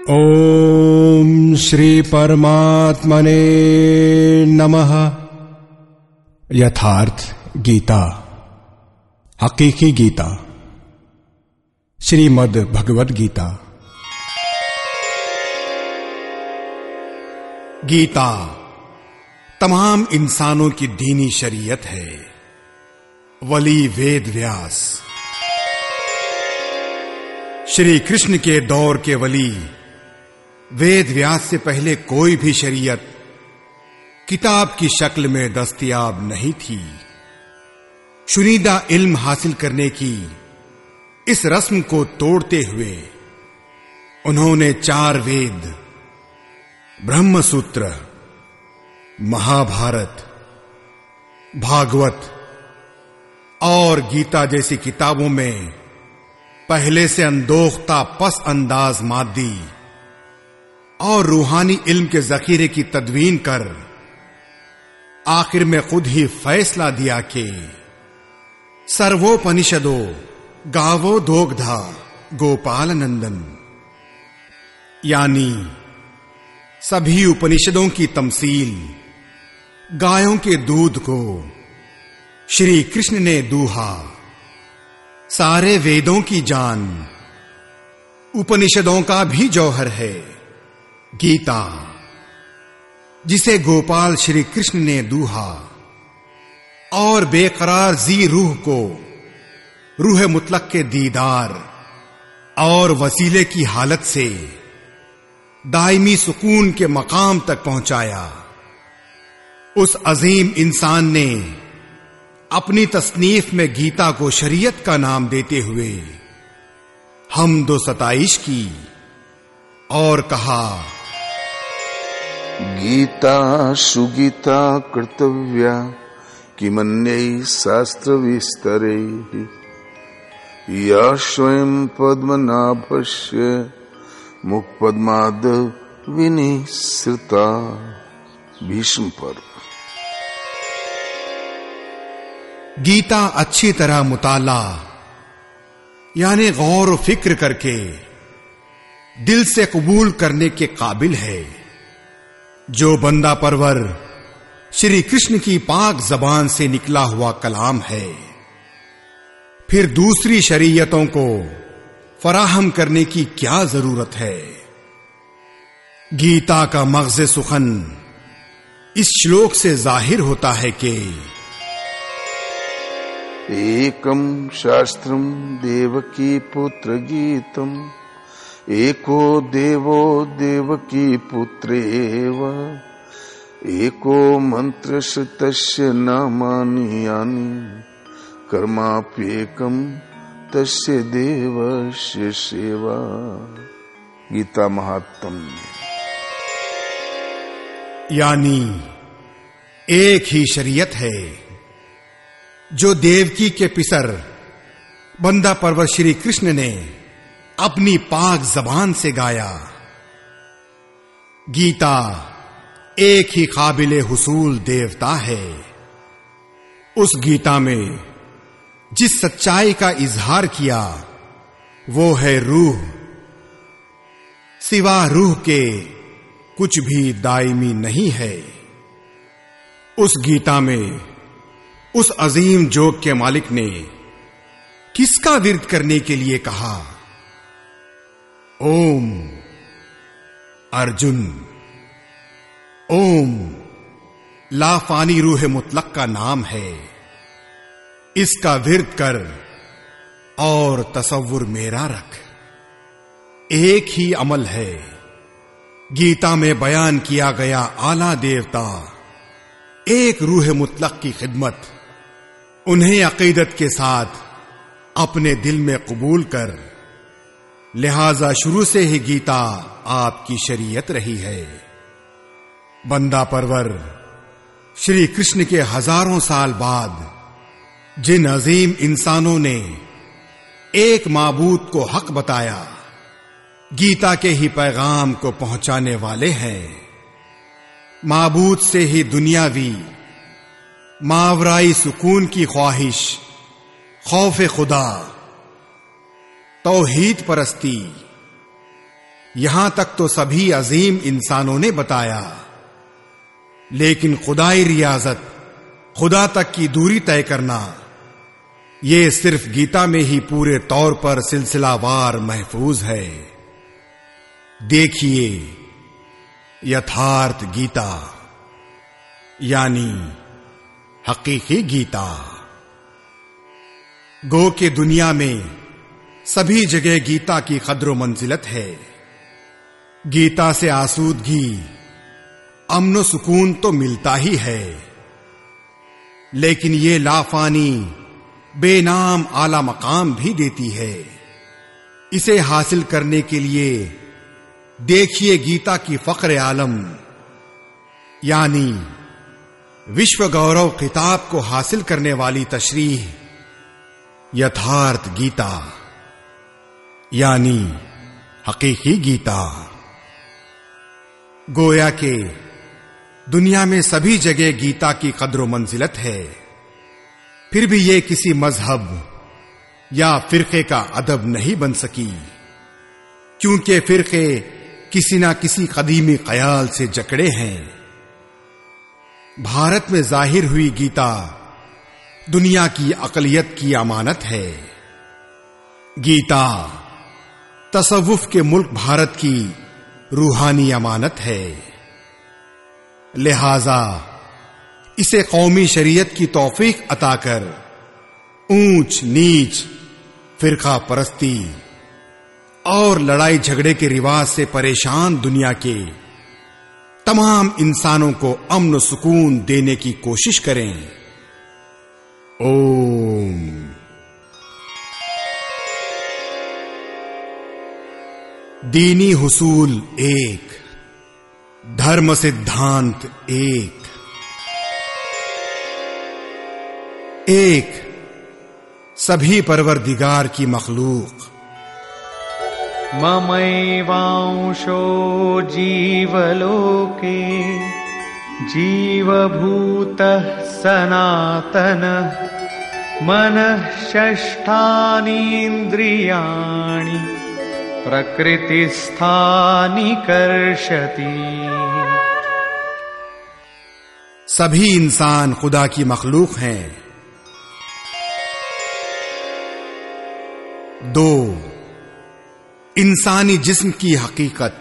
ओम श्री परमात्मने नमः। यथार्थ गीता, हकीकी गीता, श्रीमद् भगवद गीता। गीता तमाम इंसानों की दीनी शरीयत है। वली वेद व्यास, श्री कृष्ण के दौर के वली वेद व्यास से पहले कोई भी शरीयत किताब की शक्ल में दस्तयाब नहीं थी। शुनीदा इल्म हासिल करने की इस रस्म को तोड़ते हुए उन्होंने 4 वेद, ब्रह्म सूत्र, महाभारत, भागवत और गीता जैसी किताबों में पहले से अंदोख्ता पस अंदाज मादी और रूहानी इल्म के जखीरे की तदवीन कर आखिर में खुद ही फैसला दिया कि सर्वोपनिषदो गावो दोग्धा गोपाल नंदन, यानी सभी उपनिषदों की तमसील गायों के दूध को श्री कृष्ण ने दूहा। सारे वेदों की जान उपनिषदों का भी जौहर है गीता, जिसे गोपाल श्री कृष्ण ने दूहा और बेकरार जी रूह को रूह मुतलक के दीदार और वसीले की हालत से दायमी सुकून के मकाम तक पहुंचाया। उस अजीम इंसान ने अपनी तसनीफ में गीता को शरीयत का नाम देते हुए हमदो सताइश की और कहा, गीता सुगीता कर्तव्या किमन्यै शास्त्र विस्तरैः या स्वयं पद्मनाभस्य मुखपद्माद विनिसृता। भीष्म पर्व। गीता अच्छी तरह मुताला यानी गौर व फिक्र करके दिल से कबूल करने के काबिल है। जो बंदा परवर श्री कृष्ण की पाक जबान से निकला हुआ कलाम है, फिर दूसरी शरीयतों को फराहम करने की क्या जरूरत है। गीता का मग़ज़ सुखन इस श्लोक से जाहिर होता है कि एकम शास्त्रम देवकी पुत्र गीतम एको देवो देवकी पुत्रेव एको मंत्र तस्य नामानि यानि कर्माप्येकम तस्य देवस्य सेवा। गीता महात्म्य। यानी एक ही शरीयत है जो देवकी के पिसर बंदा परवर श्री कृष्ण ने अपनी पाक जबान से गाया। गीता एक ही काबिले हुसूल देवता है। उस गीता में जिस सच्चाई का इजहार किया वो है रूह। सिवा रूह के कुछ भी दायमी नहीं है। उस गीता में उस अजीम जोग के मालिक ने किसका विरद करने के लिए कहा? ओम अर्जुन, ओम लाफानी रूह मुतलक का नाम है। इसका विरद कर और तसव्वुर मेरा रख। एक ही अमल है। गीता में बयान किया गया आला देवता एक रूह मुतलक की खिदमत, उन्हें अकीदत के साथ अपने दिल में कबूल कर, लिहाजा शुरू से ही गीता आपकी शरीयत रही है। बंदा परवर श्री कृष्ण के हजारों साल बाद जिन अजीम इंसानों ने एक माबूद को हक बताया, गीता के ही पैगाम को पहुंचाने वाले हैं। माबूद से ही दुनियावी मावराई सुकून की ख्वाहिश, खौफ खुदा, तौहीद परस्ती, यहां तक तो सभी अजीम इंसानों ने बताया, लेकिन खुदाई रियाजत, खुदा तक की दूरी तय करना, ये सिर्फ गीता में ही पूरे तौर पर सिलसिलावार महफूज है। देखिए यथार्थ गीता यानी हकीकी गीता। गो के दुनिया में सभी जगह गीता की कद्र मंजिलत है। गीता से आसूदगी, अमन सुकून तो मिलता ही है, लेकिन ये लाफानी बेनाम आला मकाम भी देती है। इसे हासिल करने के लिए देखिए गीता की फख्र आलम यानी विश्व गौरव खिताब को हासिल करने वाली तशरीह यथार्थ गीता यानी हकीकी गीता। गोया के दुनिया में सभी जगह गीता की कद्र मंजिलत है, फिर भी ये किसी मजहब या फिरके का अदब नहीं बन सकी, क्योंकि फिरके किसी ना किसी कदीमी ख्याल से जकड़े हैं। भारत में जाहिर हुई गीता दुनिया की अकलियत की अमानत है। गीता तसव्वुफ के मुल्क भारत की रूहानी अमानत है, लिहाजा इसे कौमी शरीयत की तौफीक अता कर ऊंच नीच, फिरका परस्ती और लड़ाई झगड़े के रिवाज से परेशान दुनिया के तमाम इंसानों को अमन सुकून देने की कोशिश करें। ओम। दीनी हुसूल एक, धर्म सिद्धांत एक, सभी परवरदिगार की मखलूक। ममैवांशो जीवलोके जीवभूतः सनातनः मनः षष्ठानीन्द्रियाणि प्रकृतिस्थानि कर्षति। सभी इंसान खुदा की मखलूक हैं। 2 इंसानी जिस्म की हकीकत।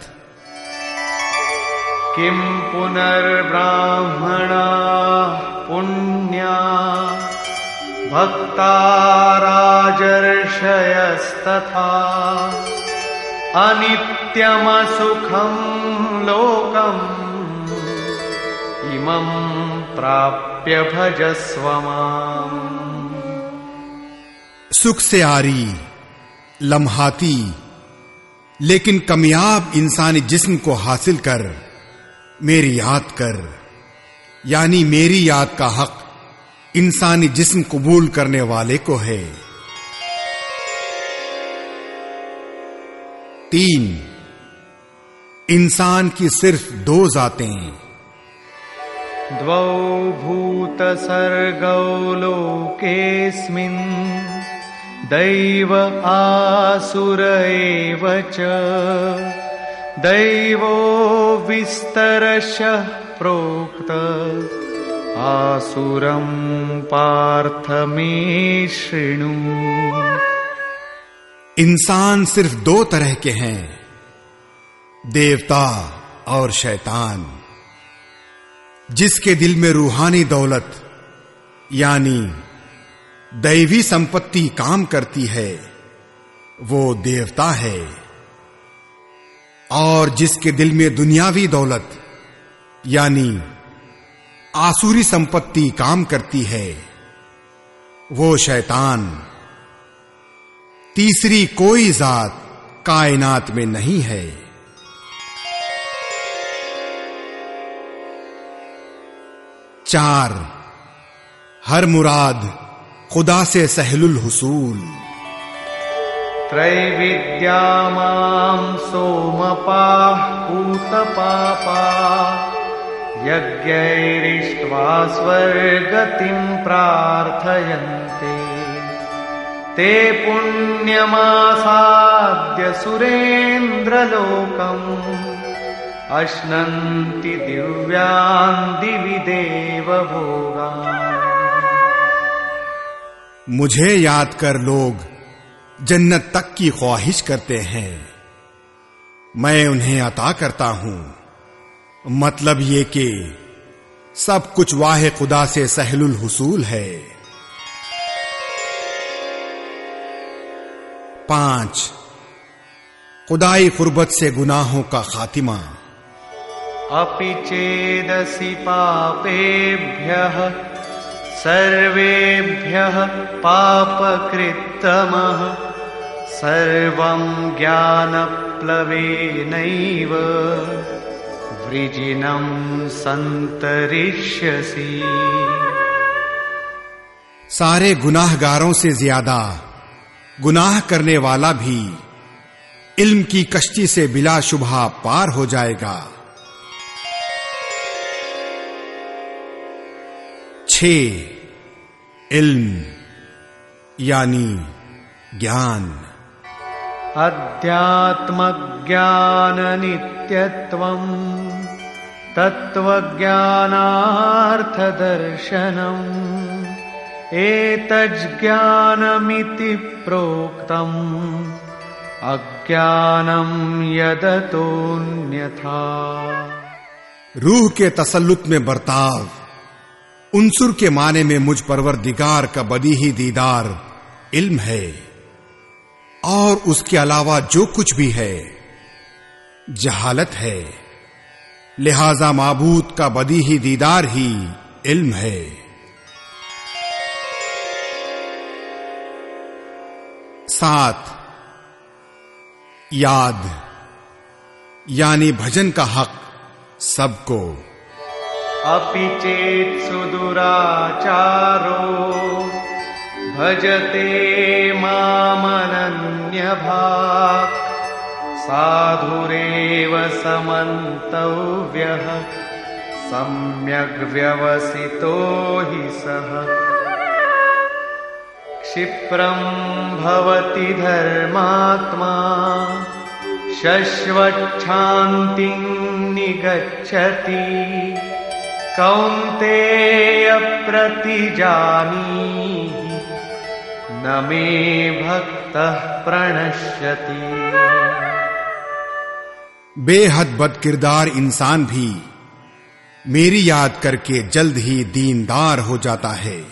किम पुनर्ब्राह्मणा पुण्या भक्ता राजर्षयस्तथा अनित्यमसुखं लोकम् इमं प्राप्य भजस्व माम्। सुख से आरी, लम्हाती लेकिन कमियाब इंसानी जिस्म को हासिल कर मेरी याद कर, यानी मेरी याद का हक इंसानी जिस्म कबूल करने वाले को है। 3 इंसान की सिर्फ 2 जातें। द्वौ भूत सर्गौ लोकेस्मिन् दैव आसुर एव च दैवो विस्तरशः प्रोक्त आसुरं पार्थ मे शृणु। इंसान सिर्फ 2 तरह के हैं, देवता और शैतान। जिसके दिल में रूहानी दौलत यानी दैवी संपत्ति काम करती है वो देवता है, और जिसके दिल में दुनियावी दौलत यानी आसुरी संपत्ति काम करती है वो शैतान। तीसरी कोई जात कायनात में नहीं है। 4 हर मुराद खुदा से सहलुल हुसूल। त्रैविद्या मां सोमपाः पूतपापा यज्ञैरिष्ट्वा स्वर्गतिं प्रार्थयन्ते ते पुण्यमासाद्य सुरेन्द्रलोकम् अश्नन्ति दिव्यान् दिवि देवभोगान्। मुझे याद कर लोग जन्नत तक की ख्वाहिश करते हैं, मैं उन्हें अता करता हूं। मतलब ये कि सब कुछ वाहे खुदा से सहलुल हुसूल है। 5 खुदाई कुर्बत से गुनाहों का खातिमा। अपि चेदसि पापेभ्यः सर्वेभ्यः पापकृत्तमः सर्वं ज्ञानप्लवेनैव वृजिनं संतरिष्यसि। सारे गुनाहगारों से ज्यादा गुनाह करने वाला भी इल्म की कश्ती से बिला शुबहा पार हो जाएगा। 6 इल्म यानी ज्ञान। अध्यात्मज्ञान नित्यत्वम् तत्त्वज्ञानार्थदर्शनम् एतज्ज्ञानमिति प्रोक्तम् अज्ञानम् यदतोऽन्यथा। रूह के तसल्लुत में बर्ताव, उन्सुर के माने में मुझ परवरदिगार का बदीही दीदार इल्म है, और उसके अलावा जो कुछ भी है जहालत है। लिहाजा माबूद का बदीही दीदार ही इल्म है। 7 याद यानी भजन का हक सबको। अपि चेत् सुदुराचारो भजते मामनन्यभाक् साधुरेव समन्तव्यः सम्यग् व्यवसितो हि सः। क्षिप्रं भवति धर्मात्मा शश्वच्छान्तिं निगच्छति कौन्तेय प्रतिजानीहि न मे भक्तः प्रणश्यति। बेहद बदकिरदार इंसान भी मेरी याद करके जल्द ही दीनदार हो जाता है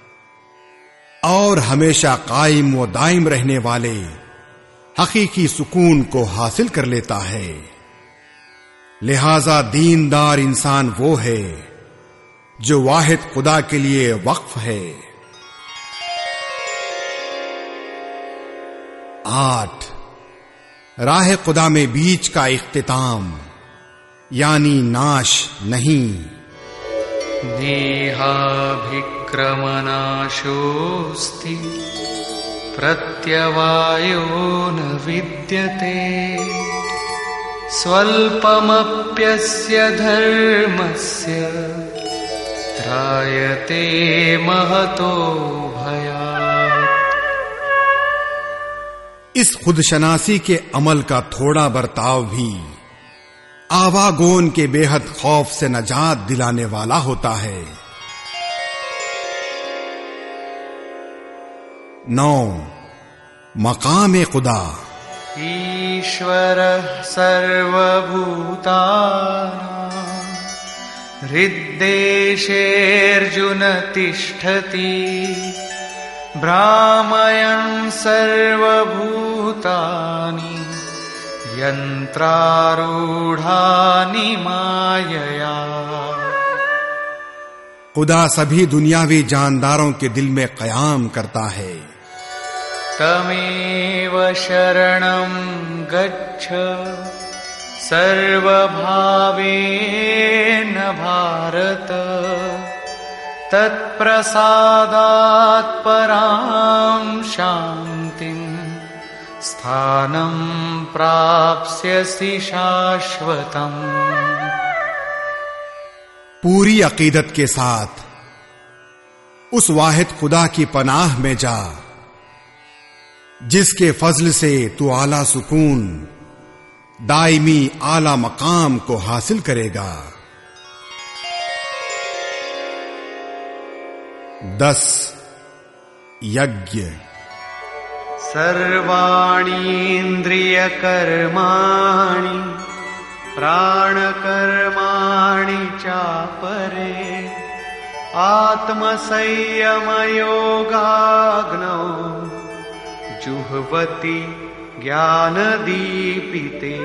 और हमेशा कायम व दायम रहने वाले हकीकी सुकून को हासिल कर लेता है। लिहाजा दीनदार इंसान वो है जो वाहिद खुदा के लिए वक्फ है। 8 राह खुदा में बीच का इख्तिताम यानी नाश नहीं। देहाभिक्रमनाशोऽस्ति प्रत्यवायो न विद्यते स्वल्पमप्यस्य धर्मस्य त्रायते महतो भयात्। इस खुदशनासी के अमल का थोड़ा बर्ताव भी आवागोन के बेहद खौफ से नजात दिलाने वाला होता है। 9 मकाम खुदा। ईश्वर सर्वभूतानां हृद्देशेऽर्जुन तिष्ठति भ्रामयन् सर्वभूतानि यंत्रारूढ़ानि मायया। खुदा सभी दुनियावी जानदारों के दिल में कयाम करता है। तमेव शरणं गच्छ सर्वभावेन भारत तत्प्रसादात् परां शान्तिं स्थानं प्राप्स्यसि शाश्वतम्। पूरी अकीदत के साथ उस वाहिद खुदा की पनाह में जा जिसके फजल से तू आला सुकून दायमी आला मकाम को हासिल करेगा। 10 यज्ञ। सर्वाणीन्द्रियकर्माणि प्राणकर्माणि चापरे आत्मसंयमयोगाग्नौ जुह्वति ज्ञानदीपिते।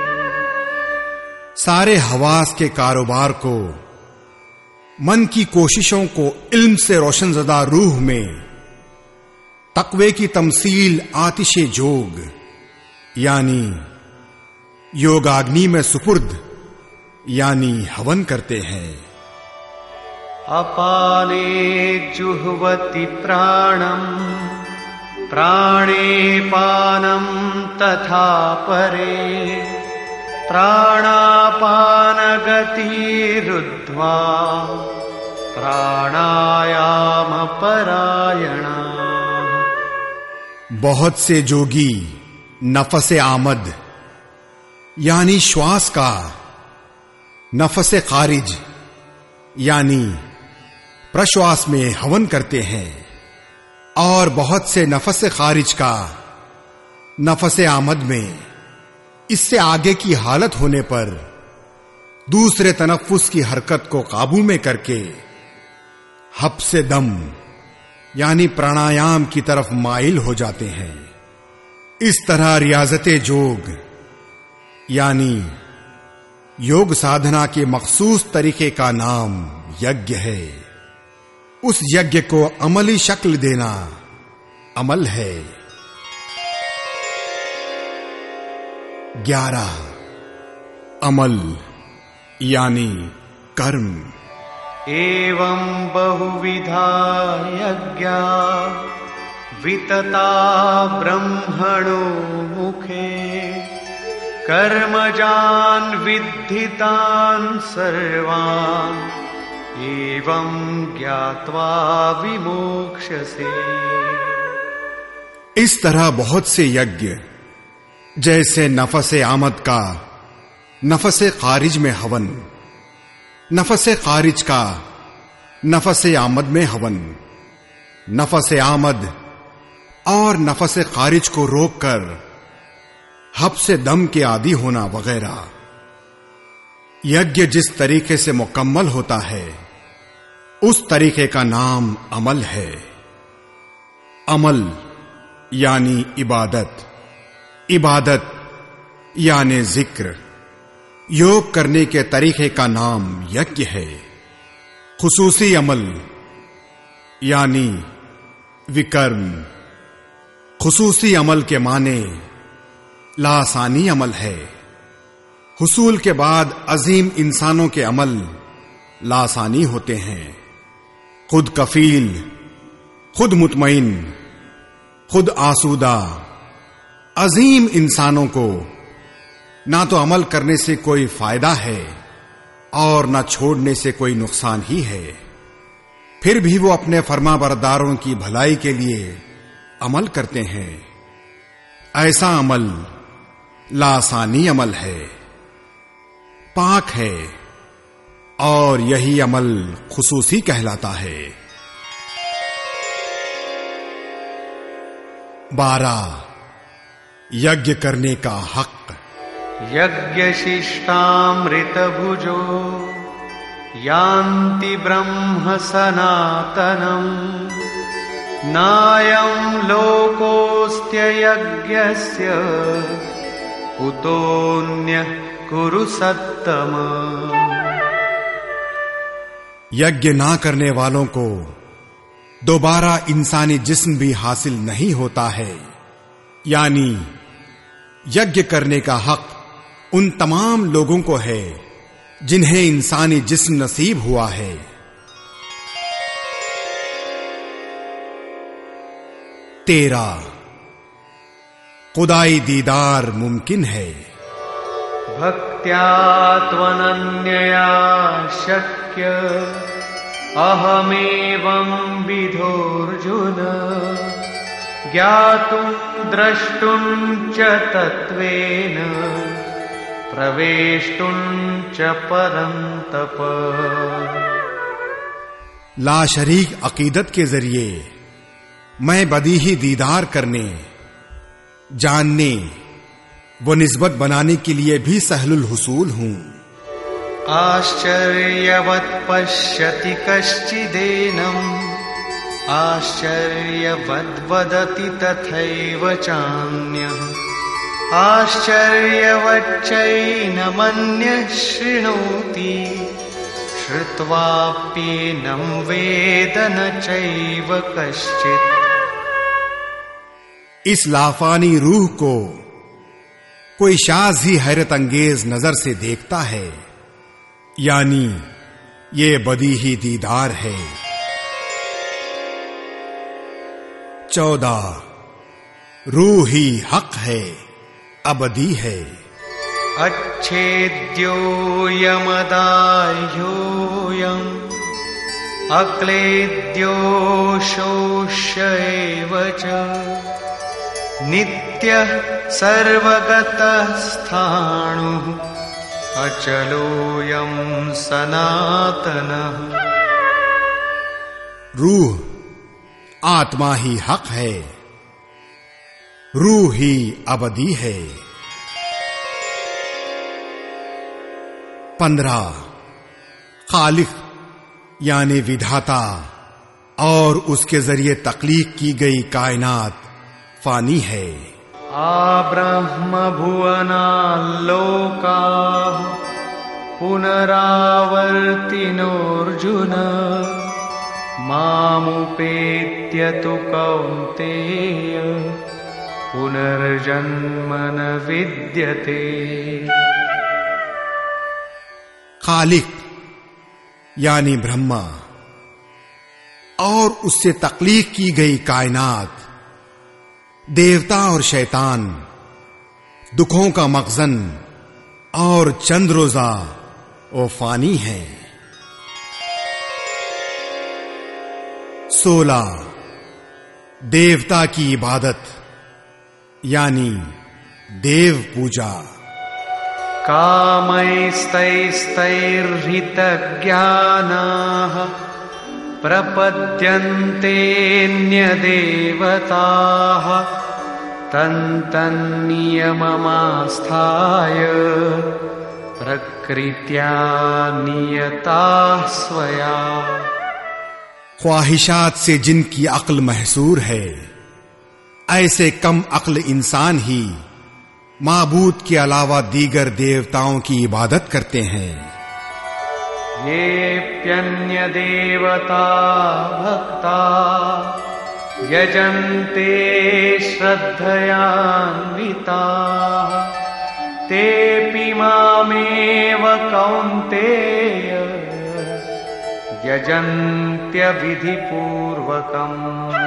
सारे हवास के कारोबार को, मन की कोशिशों को इल्म से रोशनज़दा रूह में, तक़वे की तमसील आतिशे जोग यानी योगाग्नि में सुपुर्द यानी हवन करते हैं। अपाने जुह्वति प्राणम् प्राणे पानं तथा परे प्राणापानगतिरुद्ध्वा प्राणायामपरायणा। बहुत से जोगी नफसे आमद यानी श्वास का, नफसे खारिज यानी प्रश्वास में हवन करते हैं, और बहुत से नफसे खारिज का नफसे आमद में, इससे आगे की हालत होने पर दूसरे तनफ्फुस की हरकत को काबू में करके हब्से दम यानी प्राणायाम की तरफ माइल हो जाते हैं। इस तरह रियाजते जोग यानी योग साधना के मखसूस तरीके का नाम यज्ञ है। उस यज्ञ को अमली शक्ल देना अमल है। 11 अमल यानी कर्म। एवं बहुविधा यज्ञा वितता ब्रह्मणो मुखे कर्मजान् विद्धितान् सर्वान् एवं ज्ञात्वा विमोक्ष्यसे। इस तरह बहुत से यज्ञ, जैसे नफसे आमद का नफसे खारिज में हवन, नफसे खारिज का नफसे आमद में हवन, नफसे आमद और नफसे खारिज को रोककर हब्से दम के आदी होना वगैरह। यज्ञ जिस तरीके से मुकम्मल होता है उस तरीके का नाम अमल है। अमल यानी इबादत, इबादत यानी जिक्र। योग करने के तरीके का नाम यज्ञ है। खुसूसी अमल यानी विकर्म। खुसूसी अमल के माने लासानी अमल है। हुसूल के बाद अजीम इंसानों के अमल लासानी होते हैं। खुद कफील, खुद मुतमईन, खुद आसूदा अजीम इंसानों को ना तो अमल करने से कोई फायदा है और ना छोड़ने से कोई नुकसान ही है, फिर भी वो अपने फरमाबरदारों की भलाई के लिए अमल करते हैं। ऐसा अमल लासानी अमल है, पाक है, और यही अमल खुसूसी कहलाता है। 12 यज्ञ करने का हक। यज्ञ शिष्टामृत भुजो यान्ति ब्रह्म सनातनम् नायं लोकोऽस्त्य यज्ञस्य कुतोऽन्यः कुरु सत्तम। यज्ञ ना करने वालों को दोबारा इंसानी जिस्म भी हासिल नहीं होता है। यानी यज्ञ करने का हक उन तमाम लोगों को है जिन्हें इंसानी जिस्म नसीब हुआ है। 13 खुदाई दीदार मुमकिन है। भक्त्या त्वनन्यया शक्य अहमेवं विधोर्जुन ज्ञातुं द्रष्टुं च तत्त्वेन प्रवेष्टुं च परन्तप। लाशरीक अकीदत के जरिए मैं बदीही दीदार करने, जानने व निस्बत बनाने के लिए भी सहलुल हुसूल हूं। आश्चर्यवत् पश्यति कश्चिदेनम् आश्चर्यवद्वदति तथैव चान्यः आश्चर्यवच्चैनमन्यः शृणोति श्रुत्वाप्येनं वेद न चैव कश्चित्। इस लाफानी रूह को कोई शाज़ ही हैरत अंगेज नजर से देखता है, यानी ये बदीही दीदार है। 14 रूह ही हक है, अबदी है। अच्छेद्योऽयमदाह्योऽयम् अक्लेद्यो शोष्य एव च नित्यः सर्वगतः स्थाणुः अचलोऽयं सनातनः। रूह आत्मा ही हक है, रूह ही अबदी है। 15 खालिक यानी विधाता और उसके जरिए तख्लीक की गई कायनात फानी है। आब्रह्म भुवनाल्लोकाः पुनरावर्तिनोऽर्जुन मामुपेत्य तु कौन्तेय पुनर्जन्म न विद्यते। खालिक यानी ब्रह्मा और उससे तख्लीक की गई कायनात, देवता और शैतान, दुखों का मखजन और चंद रोजा वो फानी है। 16 देवता की इबादत यानी देव पूजा। कामैस्तैस्तैर्हितज्ञानाः प्रपद्यन्तेऽन्यदेवताः तन्तन्नियममास्थाय प्रकृत्या नियताः स्वया। ख्वाहिशात से जिनकी अक्ल महसूर है, ऐसे कम अक्ल इंसान ही माबूद के अलावा दीगर देवताओं की इबादत करते हैं। येऽप्यन्य देवता भक्ता यजन्ते श्रद्धयान्विताः तेऽपि मामेव कौन्तेय यजन्त्यविधिपूर्वकम्।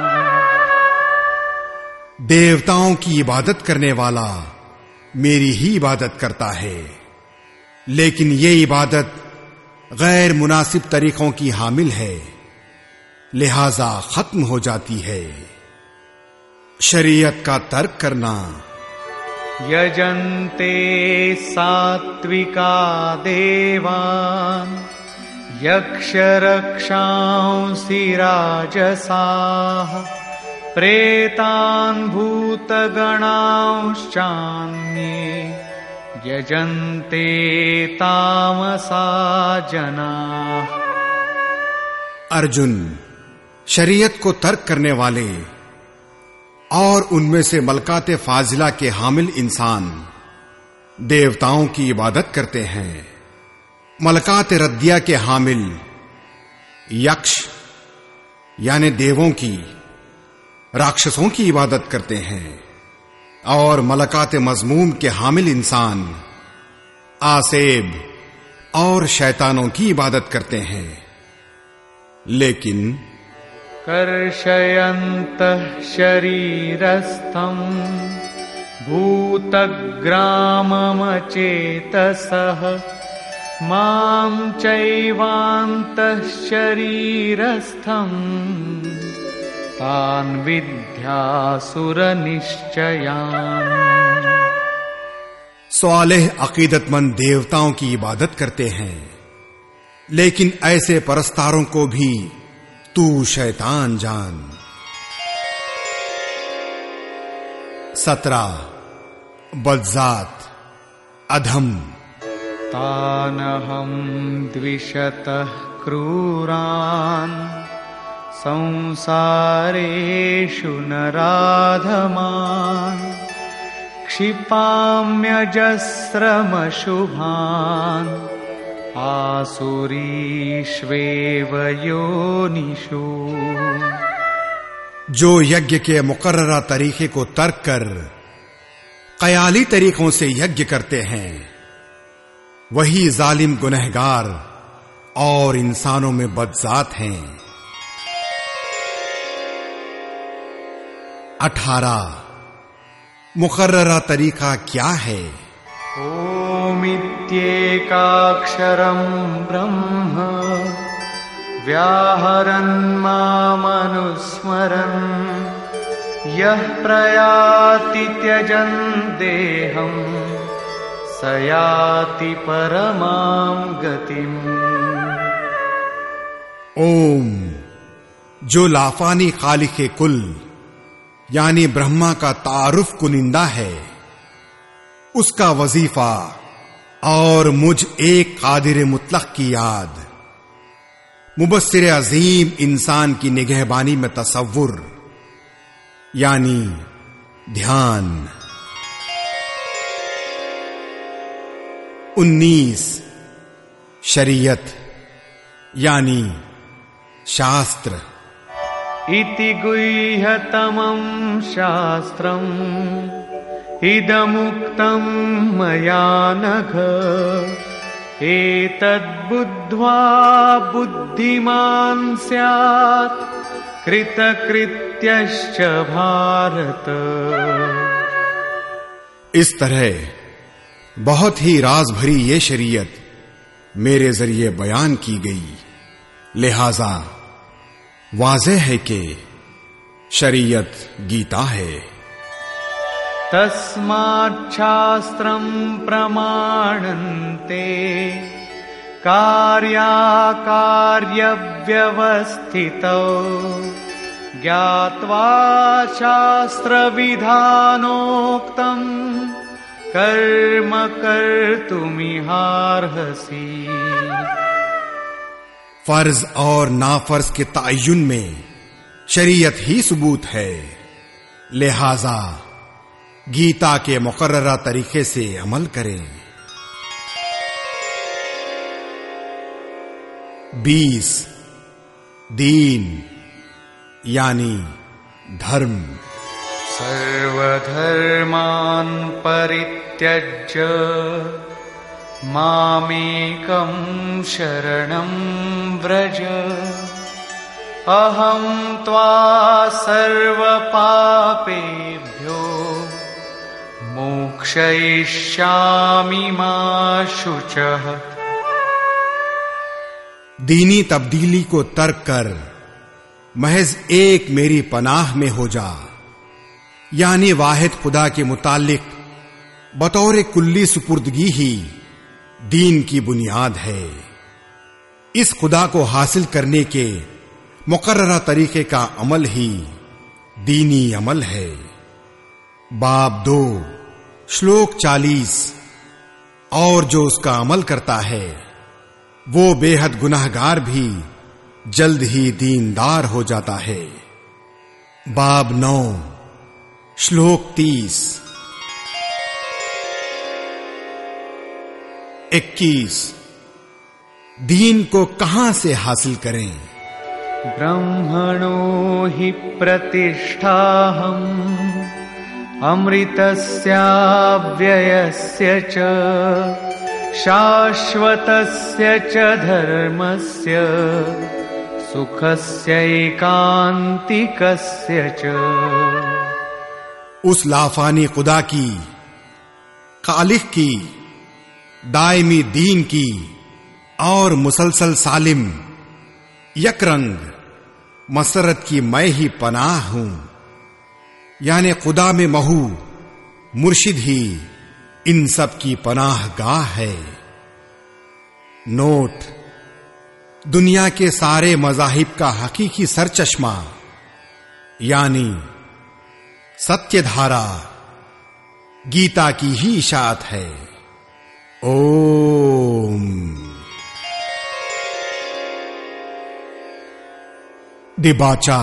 देवताओं की इबादत करने वाला मेरी ही इबादत करता है, लेकिन ये इबादत गैर मुनासिब तरीकों की हामिल है, लिहाजा खत्म हो जाती है। शरीयत का तर्क करना। यजन्ते सात्विका देवान् यक्षरक्षांसि राजसाः प्रेतान् भूतगणांश्चान्ये यजन्ते तामसा जनाः। अर्जुन, शरीयत को तर्क करने वाले और उनमें से मलकात फाजिला के हामिल इंसान देवताओं की इबादत करते हैं। मलकात रद्दिया के हामिल यक्ष यानी देवों की, राक्षसों की इबादत करते हैं, और मलकात मजमूम के हामिल इंसान आसेब और शैतानों की इबादत करते हैं। लेकिन कर्षयन्तः शरीरस्थं भूतग्राममचेतसः मां चैवान्तः शरीरस्थं तान् विद्यासुर निश्चयान्। स्वालेह अकीदतमंद देवताओं की इबादत करते हैं, लेकिन ऐसे परस्तारों को भी तू शैतान जान। 17 बदजात अधम। तानहं द्विषतः क्रूरान् संसारेषु नराधमान् क्षिपाम्यजस्रमशुभान् आसुरीष्वेव योनिषु। जो यज्ञ के मुकर्ररा तरीके को तर्क कर कयाली तरीकों से यज्ञ करते हैं, वही जालिम गुनहगार और इंसानों में बदजात हैं। 18 मुकर्ररा तरीका क्या है? ओमित्येकाक्षरं ब्रह्म व्याहरन् मामनुस्मरन् यः प्रयाति त्यजन् देहं स याति परमां गतिम्। ओम, जो लाफानी खालिक़े कुल यानी ब्रह्मा का तारुफ कुनिंदा है, उसका वजीफा और मुझ एक कादिर मुतलक की याद, मुबस्सिर अजीम इंसान की निगहबानी में तसव्वुर यानी ध्यान। 19 शरीयत यानी शास्त्र। इति गुह्यतमं शास्त्रम् इदमुक्तं मया नघ एतद्बुद्ध्वा बुद्धिमान् स्यात् कृतकृत्यश्च भारत। इस तरह बहुत ही राज भरी ये शरीयत मेरे जरिए बयान की गई, लिहाजा वाज़ेह है कि शरीयत गीता है। तस्माच्छास्त्रं प्रमाणन्ते कार्याकार्यव्यवस्थितौ ज्ञात्वा शास्त्रविधानोक्तं कर्म कर्तुमिहार्हसि। फर्ज और नाफर्ज के तअय्युन में शरीयत ही सबूत है, लिहाजा गीता के मुकर्ररा तरीके से अमल करें। 20 दीन यानी धर्म। सर्वधर्मान् परित्यज्य मामेकं शरणं व्रज अहं त्वा सर्वपापेभ्यो मोक्षयिष्यामि मा शुचः। दीनी तब्दीली को तर्क कर महज एक मेरी पनाह में हो जा, यानी वाहिद खुदा के मुताल्लिक बतौर कुल्ली सुपुर्दगी ही दीन की बुनियाद है। इस खुदा को हासिल करने के मुकर्ररा तरीके का अमल ही दीनी अमल है। बाब 2 श्लोक 40। और जो उसका अमल करता है वो बेहद गुनाहगार भी जल्द ही दीनदार हो जाता है। बाब 9 श्लोक 30। 21 दीन को कहां से हासिल करें? ब्रह्मणो हि प्रतिष्ठाहम् अमृतस्याव्ययस्य च शाश्वतस्य च धर्मस्य सुखस्यैकान्तिकस्य च। उस लाफानी खुदा की, खालिक की, दायमी दीन की और मुसलसल सालिम, यकरंग, मसरत की मैं ही पनाह हूं, यानी खुदा में महू मुर्शिद ही इन सब की पनाह गाह है। नोट: दुनिया के सारे मज़ाहिब का हकीकी सरचश्मा यानी सत्यधारा गीता की ही इशाअत है। ओम। दिबाचा: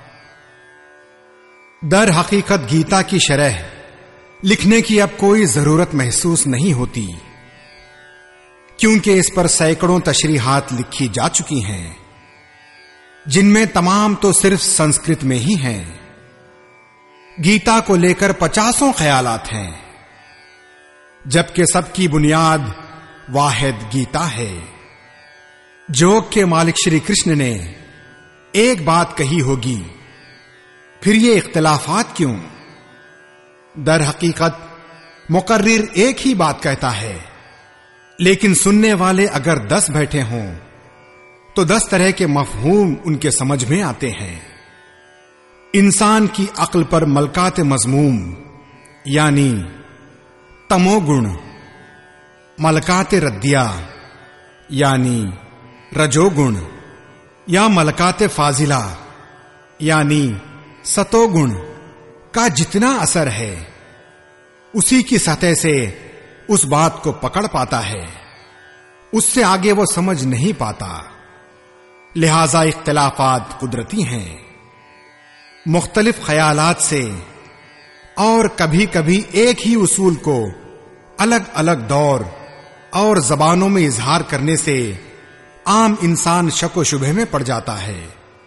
दर हकीकत गीता की शरह लिखने की अब कोई जरूरत महसूस नहीं होती, क्योंकि इस पर सैकड़ों तशरीहात लिखी जा चुकी हैं, जिनमें तमाम तो सिर्फ संस्कृत में ही हैं। गीता को लेकर 50 ख्यालात हैं, जबकि सबकी बुनियाद वाहिद गीता है। जोग के मालिक श्री कृष्ण ने एक बात कही होगी, फिर ये इख्तिलाफात क्यों? दर हकीकत मुकर्रिर एक ही बात कहता है, लेकिन सुनने वाले अगर 10 बैठे हों तो 10 तरह के मफहूम उनके समझ में आते हैं। इंसान की अक्ल पर मलकात मजमूम यानी तमोगुण, मलकात रद्दिया यानी रजोगुण, या मलकात फाजिला यानी सतोगुण का जितना असर है, उसी की सतह से उस बात को पकड़ पाता है, उससे आगे वो समझ नहीं पाता। लिहाजा इख्तिलाफात कुदरती हैं। मुख्तलिफ ख्यालात से और कभी कभी एक ही उसूल को अलग अलग दौर और जबानों में इजहार करने से आम इंसान शक व शुबहे में पड़ जाता है।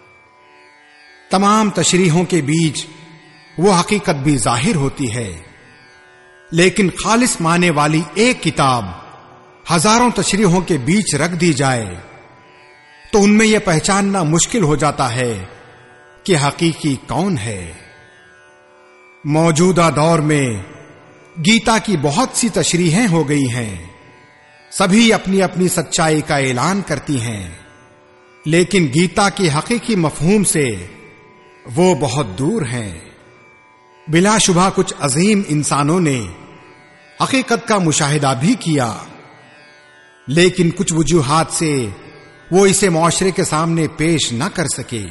तमाम तशरीहों के बीच वो हकीकत भी जाहिर होती है, लेकिन खालिस माने वाली एक किताब हजारों तशरीहों के बीच रख दी जाए तो उनमें यह पहचानना मुश्किल हो जाता है कि हकीकी कौन है। मौजूदा दौर में गीता की बहुत सी तशरीहें हो गई हैं, सभी अपनी अपनी सच्चाई का ऐलान करती हैं, लेकिन गीता के हकीकी मफहूम से वो बहुत दूर हैं। बिलाशुबा कुछ अजीम इंसानों ने हकीकत का मुशाहिदा भी किया, लेकिन कुछ वजूहात से वो इसे मुआशरे के सामने पेश न कर सके।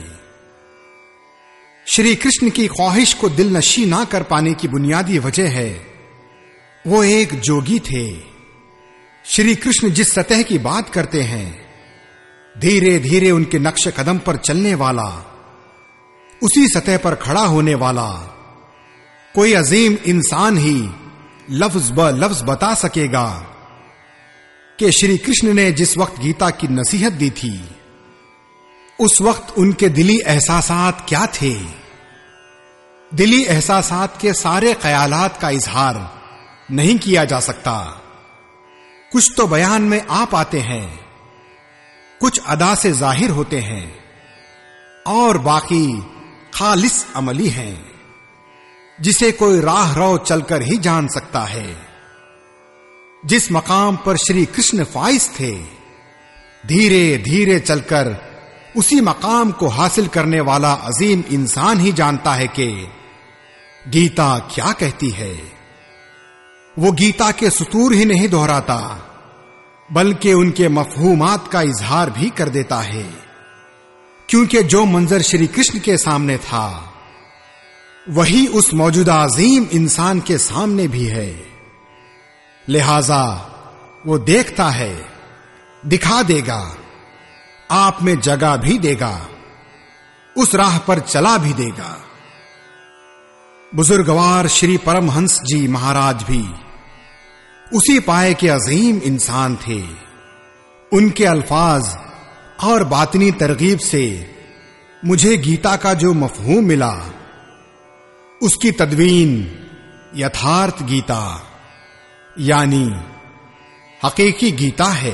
श्री कृष्ण की ख्वाहिश को दिल नशी ना कर पाने की बुनियादी वजह है, वो एक जोगी थे। श्री कृष्ण जिस सतह की बात करते हैं, धीरे धीरे उनके नक्श कदम पर चलने वाला, उसी सतह पर खड़ा होने वाला कोई अजीम इंसान ही लफ्ज ब लफ्ज बता सकेगा कि श्री कृष्ण ने जिस वक्त गीता की नसीहत दी थी, उस वक्त उनके दिली एहसासात क्या थे। दिली एहसासात के सारे ख्यालात का इजहार नहीं किया जा सकता। कुछ तो बयान में आ पाते हैं, कुछ अदा से जाहिर होते हैं, और बाकी खालिस अमली हैं, जिसे कोई राह रो चलकर ही जान सकता है। जिस मकाम पर श्री कृष्ण फाइज थे, धीरे धीरे चलकर उसी मकाम को हासिल करने वाला अजीम इंसान ही जानता है कि गीता क्या कहती है। वो गीता के सुतूर ही नहीं दोहराता, बल्कि उनके मफहूमात का इजहार भी कर देता है, क्योंकि जो मंजर श्री कृष्ण के सामने था, वही उस मौजूदा अजीम इंसान के सामने भी है। लिहाजा वो देखता है, दिखा देगा, आप में जगह भी देगा, उस राह पर चला भी देगा। बुजुर्गवार श्री परमहंस जी महाराज भी उसी पाए के अजीम इंसान थे। उनके अल्फाज और बातिनी तरगीब से मुझे गीता का जो मफहूम मिला, उसकी तदवीन यथार्थ गीता यानी हकीकी गीता है।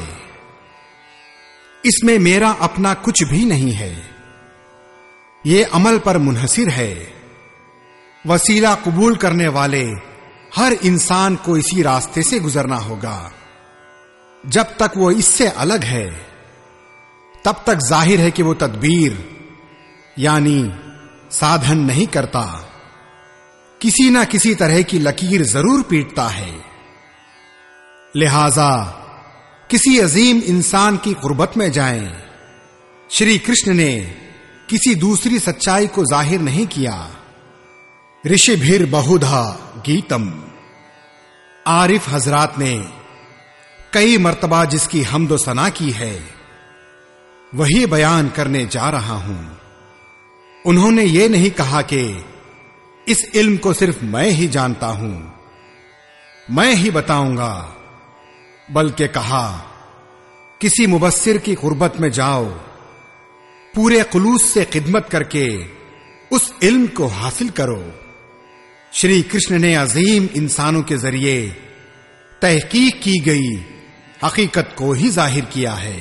इसमें मेरा अपना कुछ भी नहीं है, ये अमल पर मुनहसिर है। वसीला कबूल करने वाले हर इंसान को इसी रास्ते से गुजरना होगा। जब तक वो इससे अलग है, तब तक जाहिर है कि वो तदबीर यानी साधन नहीं करता, किसी ना किसी तरह की लकीर जरूर पीटता है। लिहाजा किसी अजीम इंसान की कुर्बत में जाएं। श्री कृष्ण ने किसी दूसरी सच्चाई को जाहिर नहीं किया। ऋषिभिर बहुधा गीतम, आरिफ हजरात ने कई मर्तबा जिसकी हम्दो सना की है वही बयान करने जा रहा हूं। उन्होंने ये नहीं कहा कि इस इल्म को सिर्फ मैं ही जानता हूं, मैं ही बताऊंगा, बल्कि कहा किसी मुबस्सिर की कुर्बत में जाओ, पूरे खुलूस से खिदमत करके उस इल्म को हासिल करो। श्री कृष्ण ने अजीम इंसानों के जरिए तहकीक की गई हकीकत को ही जाहिर किया है।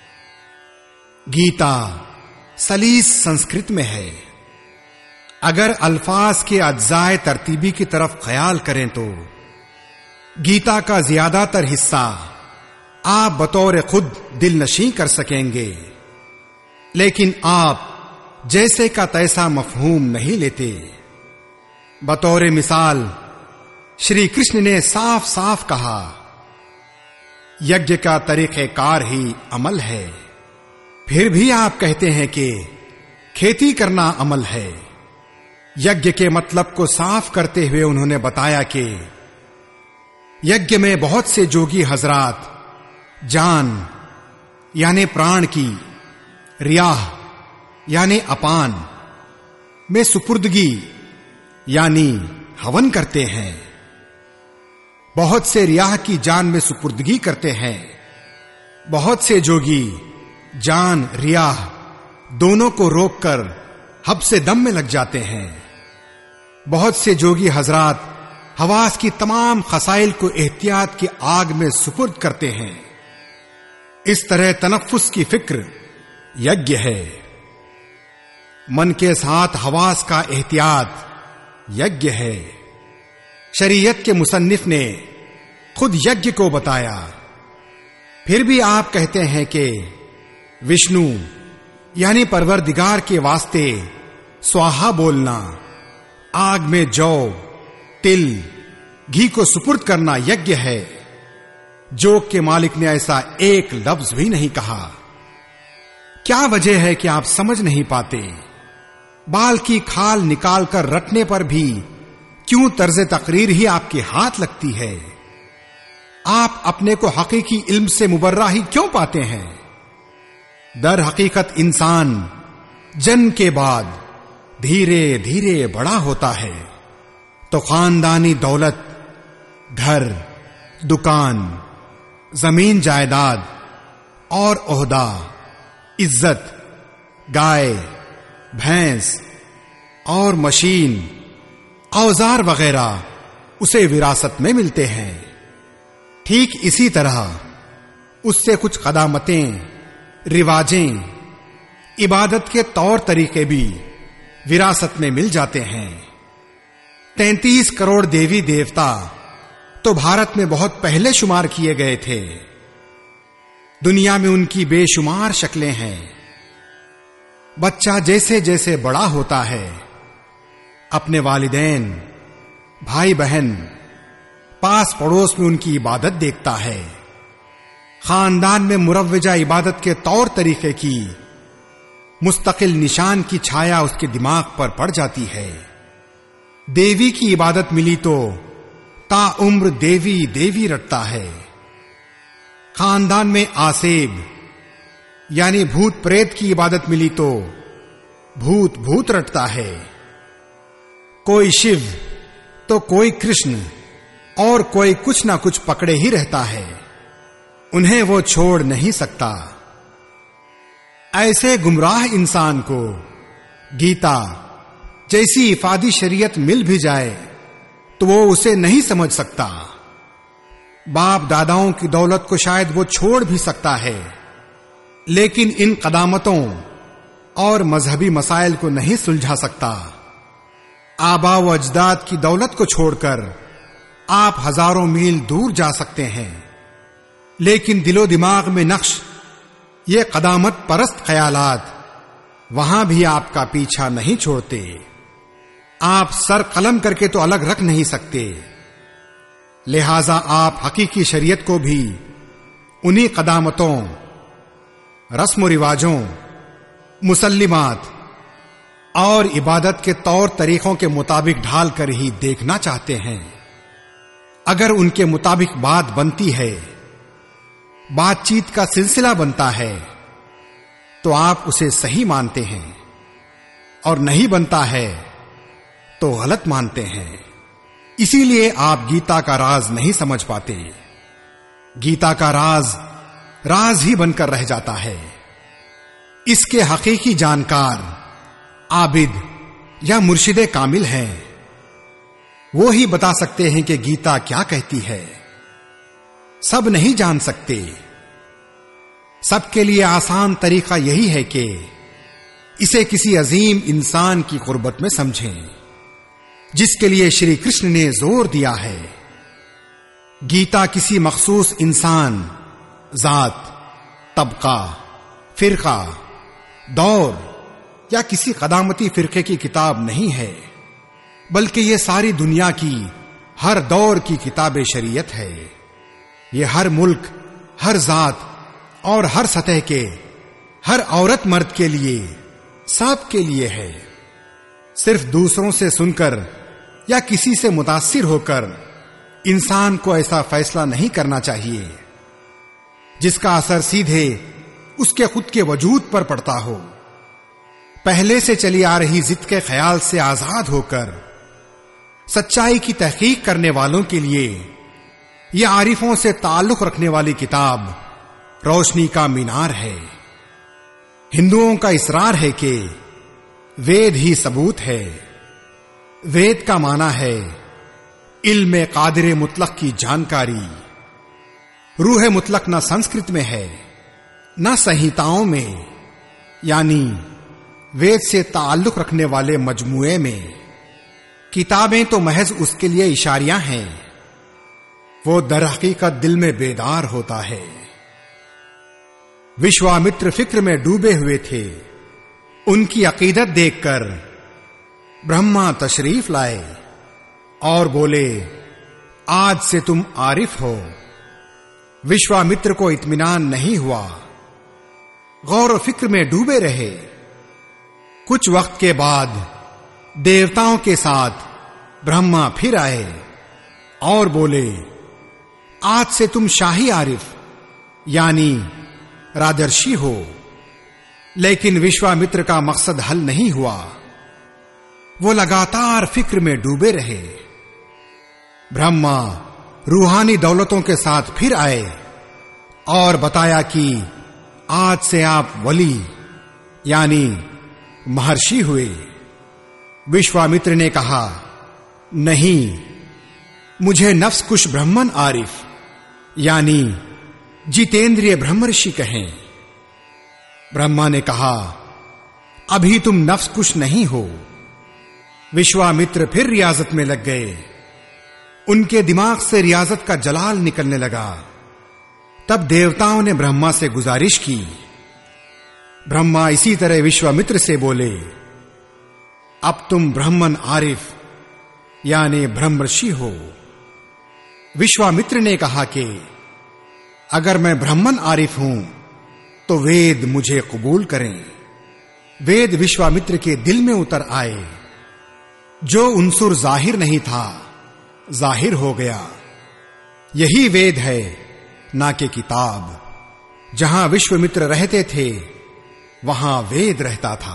गीता सलीस संस्कृत में है। अगर अल्फाज के अज्जाए तरतीबी की तरफ ख्याल करें तो गीता का ज्यादातर हिस्सा आप बतौर खुद दिलनशी कर सकेंगे, लेकिन आप जैसे का तैसा मफहूम नहीं लेते। बतौर मिसाल श्री कृष्ण ने साफ साफ कहा, यज्ञ का तरीक़ेकार ही अमल है। फिर भी आप कहते हैं कि खेती करना अमल है। यज्ञ के मतलब को साफ करते हुए उन्होंने बताया कि यज्ञ में बहुत से जोगी हजरात जान यानी प्राण की, रियाह यानी अपान में सुपुर्दगी यानी हवन करते हैं। बहुत से रियाह की जान में सुपुर्दगी करते हैं। बहुत से जोगी जान रियाह दोनों को रोककर हब से दम में लग जाते हैं। बहुत से जोगी हजरात हवास की तमाम खसाइल को एहतियात की आग में सुपुर्द करते हैं। इस तरह तनफ्फुस की फिक्र यज्ञ है। मन के साथ हवास का एहतियात यज्ञ है। शरीयत के मुसन्निफ ने खुद यज्ञ को बताया। फिर भी आप कहते हैं कि विष्णु यानी परवरदिगार के वास्ते स्वाहा बोलना, आग में जौ, तिल, घी को सुपुर्द करना यज्ञ है। जोग के मालिक ने ऐसा एक लफ्ज भी नहीं कहा। क्या वजह है कि आप समझ नहीं पाते? बाल की खाल निकालकर रटने पर भी क्यों तर्ज तकरीर ही आपके हाथ लगती है? आप अपने को हकीकी इल्म से मुबर्रा ही क्यों पाते हैं? दर हकीकत इंसान जन्म के बाद धीरे धीरे बड़ा होता है तो खानदानी दौलत, घर, दुकान, जमीन जायदाद और ओहदा, इज्जत, गाय, भैंस और मशीन, औजार वगैरह उसे विरासत में मिलते हैं। ठीक इसी तरह उससे कुछ कदामतें, रिवाजें, इबादत के तौर तरीके भी विरासत में मिल जाते हैं। 33 करोड़ देवी देवता तो भारत में बहुत पहले शुमार किए गए थे। दुनिया में उनकी बेशुमार शक्लें हैं। बच्चा जैसे जैसे बड़ा होता है अपने वालिदैन, भाई बहन, पास पड़ोस में उनकी इबादत देखता है। खानदान में मुरव्वजा इबादत के तौर तरीके की मुस्तकिल निशान की छाया उसके दिमाग पर पड़ जाती है। देवी की इबादत मिली तो ताउम्र देवी देवी रटता है। खानदान में आसेब यानी भूत प्रेत की इबादत मिली तो भूत भूत रटता है। कोई शिव तो कोई कृष्ण और कोई कुछ ना कुछ पकड़े ही रहता है। उन्हें वो छोड़ नहीं सकता। ऐसे गुमराह इंसान को गीता जैसी इफादी शरीयत मिल भी जाए तो वो उसे नहीं समझ सकता। बाप दादाओं की दौलत को शायद वो छोड़ भी सकता है, लेकिन इन कदामतों और मजहबी मसाइल को नहीं सुलझा सकता। आबा व अजदाद की दौलत को छोड़कर आप हजारों मील दूर जा सकते हैं, लेकिन दिलो दिमाग में नक्श ये कदामत परस्त ख्यालात वहां भी आपका पीछा नहीं छोड़ते। आप सर कलम करके तो अलग रख नहीं सकते, लिहाजा आप हकीकी शरीयत को भी उन्हीं कदामतों, रस्म रिवाजों, मुसल्लिमात और इबादत के तौर तरीकों के मुताबिक ढाल कर ही देखना चाहते हैं। अगर उनके मुताबिक बात बनती है, बातचीत का सिलसिला बनता है, तो आप उसे सही मानते हैं, और नहीं बनता है तो गलत मानते हैं। इसीलिए आप गीता का राज नहीं समझ पाते। गीता का राज राज ही बनकर रह जाता है। इसके हकीकी जानकार आबिद या मुर्शिदे कामिल हैं। वो ही बता सकते हैं कि गीता क्या कहती है। सब नहीं जान सकते। सबके लिए आसान तरीका यही है कि इसे किसी अजीम इंसान की कुर्बत में समझें, जिसके लिए श्री कृष्ण ने जोर दिया है। गीता किसी मखसूस इंसान, जात, तबका, फिरका, दौर या किसी कदामती फिरके की किताब नहीं है, बल्कि यह सारी दुनिया की हर दौर की किताब शरीयत है। यह हर मुल्क, हर जात और हर सतह के, हर औरत मर्द के लिए, सब के लिए है। सिर्फ दूसरों से सुनकर या किसी से मुतासिर होकर इंसान को ऐसा फैसला नहीं करना चाहिए जिसका असर सीधे उसके खुद के वजूद पर पड़ता हो। पहले से चली आ रही जिद के ख्याल से आजाद होकर सच्चाई की तहकीक करने वालों के लिए यह आरिफों से ताल्लुक रखने वाली किताब रोशनी का मीनार है। हिंदुओं का इसरार है कि वेद ही सबूत है। वेद का माना है इल्म कादिर मुतलक की जानकारी। रूह मुतलक न संस्कृत में है, न संहिताओं में, यानी वेद से ताल्लुक रखने वाले मजमुए में। किताबें तो महज उसके लिए इशारियां हैं। वो दर हकीकत दिल में बेदार होता है। विश्वामित्र फिक्र में डूबे हुए थे। उनकी अकीदत देखकर ब्रह्मा तशरीफ लाए और बोले, आज से तुम आरिफ हो। विश्वामित्र को इत्मीनान नहीं हुआ, गौर फिक्र में डूबे रहे। कुछ वक्त के बाद देवताओं के साथ ब्रह्मा फिर आए और बोले, आज से तुम शाही आरिफ यानी राजर्षि हो। लेकिन विश्वामित्र का मकसद हल नहीं हुआ। वो लगातार फिक्र में डूबे रहे। ब्रह्मा रूहानी दौलतों के साथ फिर आए और बताया कि आज से आप वली यानी महर्षि हुए। विश्वामित्र ने कहा, नहीं, मुझे नफ्स कुश ब्रह्मन आरिफ यानी जितेंद्रिय ब्रह्मर्षि कहें। ब्रह्मा ने कहा, अभी तुम नफ्स कुश नहीं हो। विश्वामित्र फिर रियाजत में लग गए। उनके दिमाग से रियाजत का जलाल निकलने लगा। तब देवताओं ने ब्रह्मा से गुजारिश की। ब्रह्मा इसी तरह विश्वामित्र से बोले, अब तुम ब्रह्मन आरिफ यानी ब्रह्मर्षि हो। विश्वामित्र ने कहा कि अगर मैं ब्रह्मन आरिफ हूं तो वेद मुझे कबूल करें। वेद विश्वामित्र के दिल में उतर आए। जो उनसुर जाहिर नहीं था, जाहिर हो गया। यही वेद है, ना कि किताब। जहां विश्वामित्र रहते थे वहां वेद रहता था।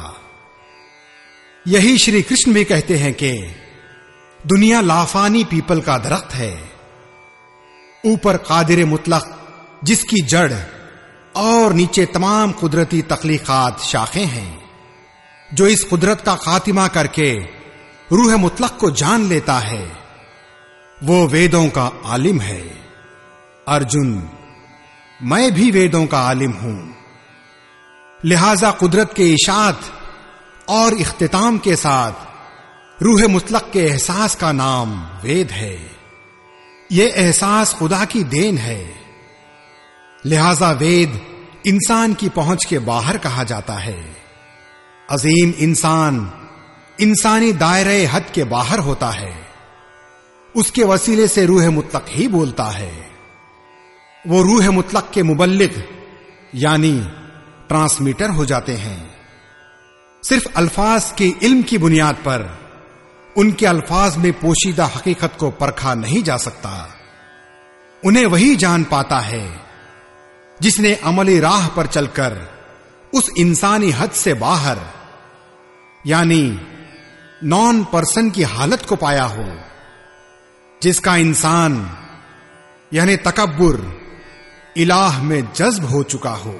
यही श्री कृष्ण भी कहते हैं कि दुनिया लाफानी पीपल का दरख्त है। ऊपर कादिर मुतलक जिसकी जड़ और नीचे तमाम कुदरती तख्लीकात शाखें हैं। जो इस कुदरत का खातिमा करके रूह मुतलक को जान लेता है, वो वेदों का आलिम है। अर्जुन, मैं भी वेदों का आलिम हूं। लिहाजा कुदरत के इशात और इख्तिताम के साथ रूह मुतलक के एहसास का नाम वेद है। यह एहसास खुदा की देन है। लिहाजा वेद इंसान की पहुंच के बाहर कहा जाता है। अजीम इंसान इंसानी दायरे हद के बाहर होता है, उसके वसीले से रूह मुतलक ही बोलता है। वो रूह मुतलक के मुबल्लिग यानी ट्रांसमीटर हो जाते हैं। सिर्फ अल्फाज के इल्म की बुनियाद पर उनके अल्फाज में पोशीदा हकीकत को परखा नहीं जा सकता। उन्हें वही जान पाता है जिसने अमली राह पर चलकर उस इंसानी हद से बाहर यानी नॉन पर्सन की हालत को पाया हो, जिसका इंसान यानी तकब्बुर इलाह में जज्ब हो चुका हो।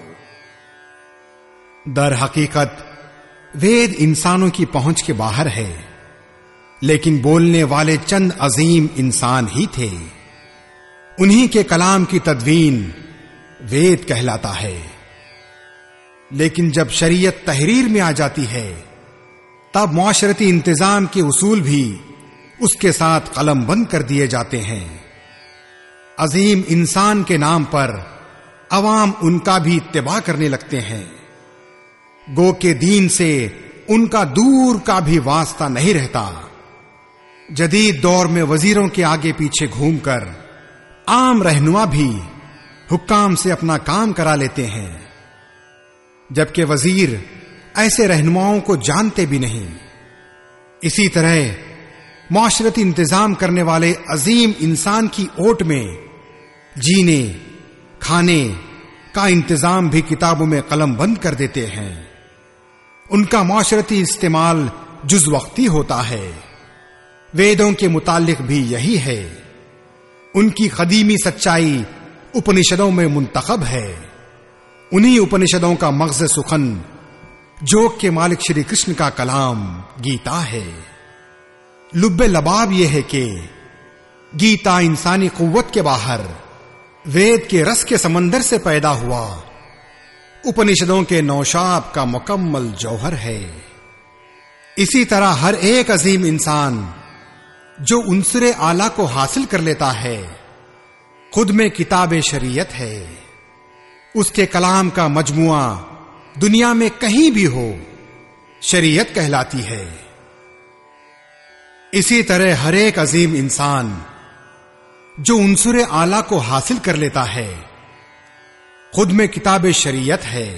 दर हकीकत वेद इंसानों की पहुंच के बाहर है, लेकिन बोलने वाले चंद अजीम इंसान ही थे। उन्हीं के कलाम की तदवीन वेद कहलाता है। लेकिन जब शरीयत तहरीर में आ जाती है, तब मुआशरती इंतजाम के उसूल भी उसके साथ कलम बंद कर दिए जाते हैं। अजीम इंसान के नाम पर अवाम उनका भी इत्तिबा करने लगते हैं। गो के दीन से उनका दूर का भी वास्ता नहीं रहता। जदीद दौर में वजीरों के आगे पीछे घूमकर आम रहनुमा भी हुक्काम से अपना काम करा लेते हैं, जबकि वजीर ऐसे रहनुमाओं को जानते भी नहीं। इसी तरह मुआशरती इंतजाम करने वाले अजीम इंसान की ओट में जीने खाने का इंतजाम भी किताबों में कलम बंद कर देते हैं। उनका मुआशरती इस्तेमाल जुज़ वक्ती होता है। वेदों के मुतालिक भी यही है। उनकी कदीमी सच्चाई उपनिषदों में मुंतखब है। उन्हीं उपनिषदों का मग़ज़ सुखन जोग के मालिक श्री कृष्ण का कलाम गीता है। लुब्बे लबाब यह है कि गीता इंसानी कुव्वत के बाहर वेद के रस के समंदर से पैदा हुआ उपनिषदों के नौशाब का मुकम्मल जौहर है। इसी तरह हर एक अजीम इंसान जो उनसरे आला को हासिल कर लेता है, खुद में किताब शरीयत है। उसके कलाम का मजमुआ दुनिया में कहीं भी हो, शरीयत कहलाती है। इसी तरह हर एक अजीम इंसान जो उनसरे आला को हासिल कर लेता है, खुद में किताब शरीयत है।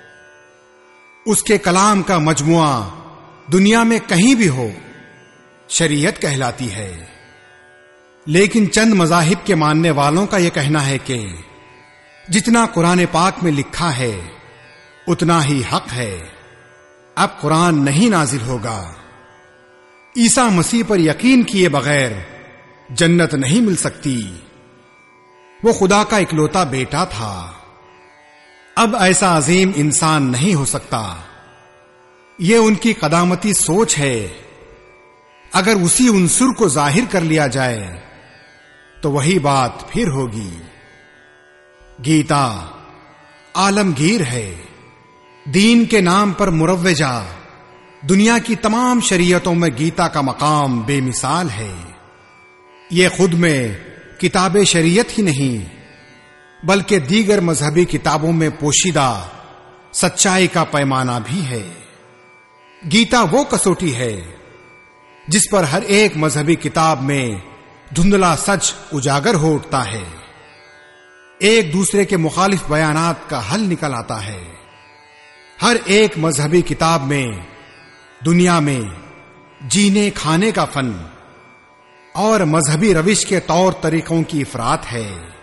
उसके कलाम का मजमुआ दुनिया में कहीं भी हो, शरीयत कहलाती है। लेकिन चंद मज़ाहिब के मानने वालों का यह कहना है कि जितना कुरान पाक में लिखा है उतना ही हक है। अब कुरान नहीं नाजिल होगा। ईसा मसीह पर यकीन किए बगैर जन्नत नहीं मिल सकती। वो खुदा का इकलौता बेटा था। अब ऐसा अजीम इंसान नहीं हो सकता। ये उनकी कदामती सोच है। अगर उसी उनसुर को जाहिर कर लिया जाए तो वही बात फिर होगी। गीता आलमगीर है। दीन के नाम पर मुरव्वजा दुनिया की तमाम शरीयतों में गीता का मकाम बेमिसाल है। ये खुद में किताब शरीयत ही नहीं, बल्कि दीगर मजहबी किताबों में पोशीदा सच्चाई का पैमाना भी है। गीता वो कसौटी है जिस पर हर एक मजहबी किताब में धुंधला सच उजागर हो उठता है। एक दूसरे के मुखालिफ बयानात का हल निकल आता है। हर एक मजहबी किताब में दुनिया में जीने खाने का फन और मजहबी रविश के तौर तरीकों की इफरात है।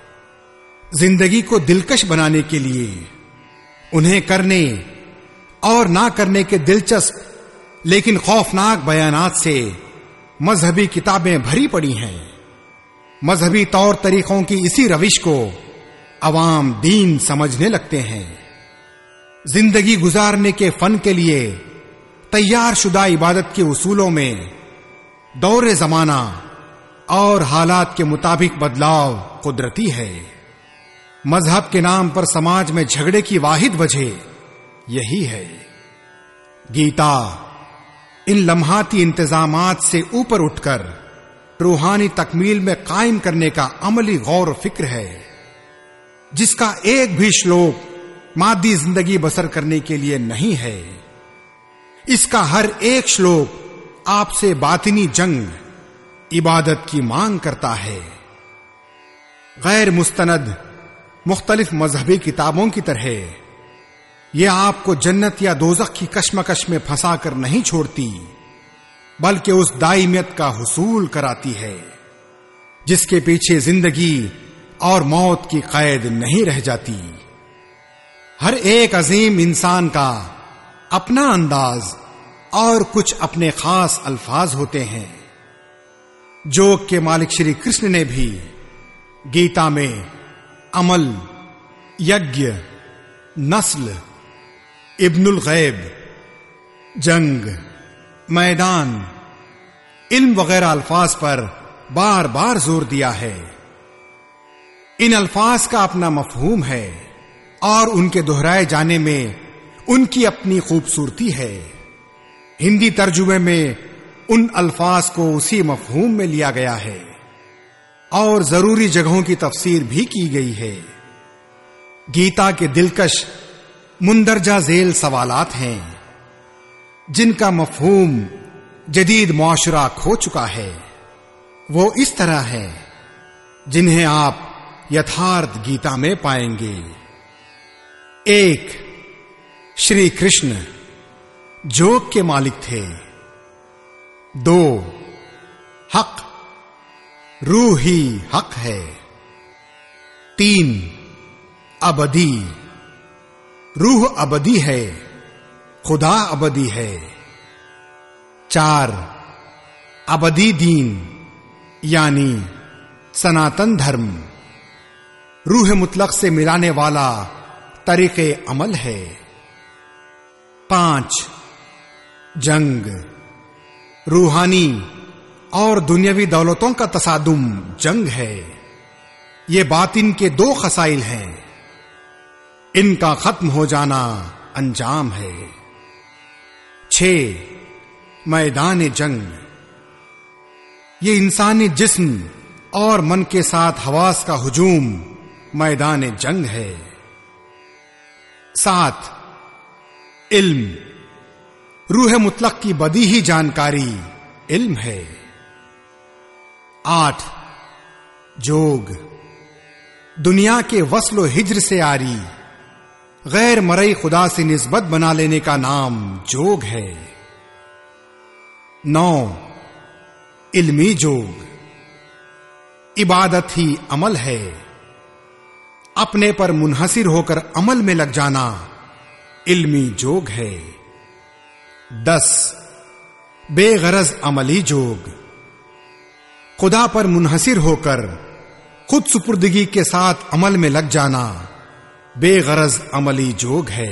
जिंदगी को दिलकश बनाने के लिए उन्हें करने और ना करने के दिलचस्प लेकिन खौफनाक बयानात से मजहबी किताबें भरी पड़ी हैं। मजहबी तौर तरीकों की इसी रविश को अवाम दीन समझने लगते हैं। जिंदगी गुजारने के फन के लिए तैयार शुदा इबादत के उसूलों में दौरे जमाना और हालात के मुताबिक बदलाव कुदरती है। मजहब के नाम पर समाज में झगड़े की वाहिद वजह यही है। गीता इन लम्हाती इंतजामात से ऊपर उठकर रूहानी तकमील में कायम करने का अमली गौर फिक्र है, जिसका एक भी श्लोक मादी जिंदगी बसर करने के लिए नहीं है। इसका हर एक श्लोक आपसे बातिनी जंग, इबादत की मांग करता है। गैर मुस्तनद मुख्तलिफ मजहबी किताबों की तरह यह आपको जन्नत या दोज़ख की कश्मकश में फंसा कर नहीं छोड़ती, बल्कि उस दायमियत का हुसूल कराती है जिसके पीछे जिंदगी और मौत की कैद नहीं रह जाती। हर एक अजीम इंसान का अपना अंदाज और कुछ अपने खास अल्फाज होते हैं। जोग के मालिक श्री कृष्ण ने भी गीता में अमल, यज्ञ, नस्ल, इब्नुल गैब, जंग, मैदान, इल्म वगैरह अल्फाज पर बार बार जोर दिया है। इन अल्फाज का अपना मफहूम है और उनके दोहराए जाने में उनकी अपनी खूबसूरती है। हिंदी तर्जुमे में उन अल्फाज को उसी मफहूम में लिया गया है और जरूरी जगहों की तफसीर भी की गई है। गीता के दिलकश मुंदरजा झेल सवालात हैं जिनका मफहूम जदीद मुआशरा खो चुका है। वो इस तरह है जिन्हें आप यथार्थ गीता में पाएंगे। 1. श्री कृष्ण जोग के मालिक थे। 2. हक, रूह ही हक है। 3. अबदी, रूह अबदी है, खुदा अबदी है। 4. अबदी दीन यानी सनातन धर्म, रूह मुतलक से मिलाने वाला तरीके अमल है। 5. जंग, रूहानी और दुनियावी दौलतों का तसादुम जंग है। ये बातिन के 2 खसाइल हैं, इनका खत्म हो जाना अंजाम है। 6. मैदान जंग, ये इंसानी जिस्म और मन के साथ हवास का हुजूम मैदान जंग है। 7. इल्म, रूह मुतलक की बदी ही जानकारी इल्म है। 8. जोग, दुनिया के वस्लो हिज्र से आरी गैर मरई खुदा से निस्बत बना लेने का नाम जोग है। 9. इल्मी जोग, इबादत ही अमल है, अपने पर मुनहसिर होकर अमल में लग जाना इल्मी जोग है। 10. बेगरज अमली जोग, खुदा पर मुनहसिर होकर खुद सुपुर्दगी के साथ अमल में लग जाना बेगरज अमली जोग है।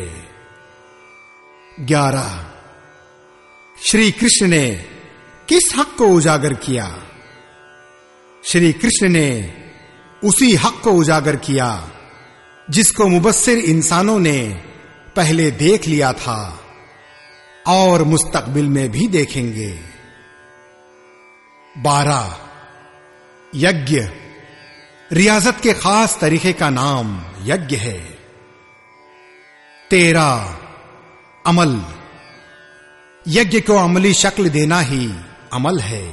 11. श्री कृष्ण ने किस हक को उजागर किया? श्री कृष्ण ने उसी हक को उजागर किया जिसको मुबस्सिर इंसानों ने पहले देख लिया था और मुस्तकबिल में भी देखेंगे। 12. यज्ञ, रियाजत के खास तरीके का नाम यज्ञ है। 13. अमल, यज्ञ को अमली शक्ल देना ही अमल है।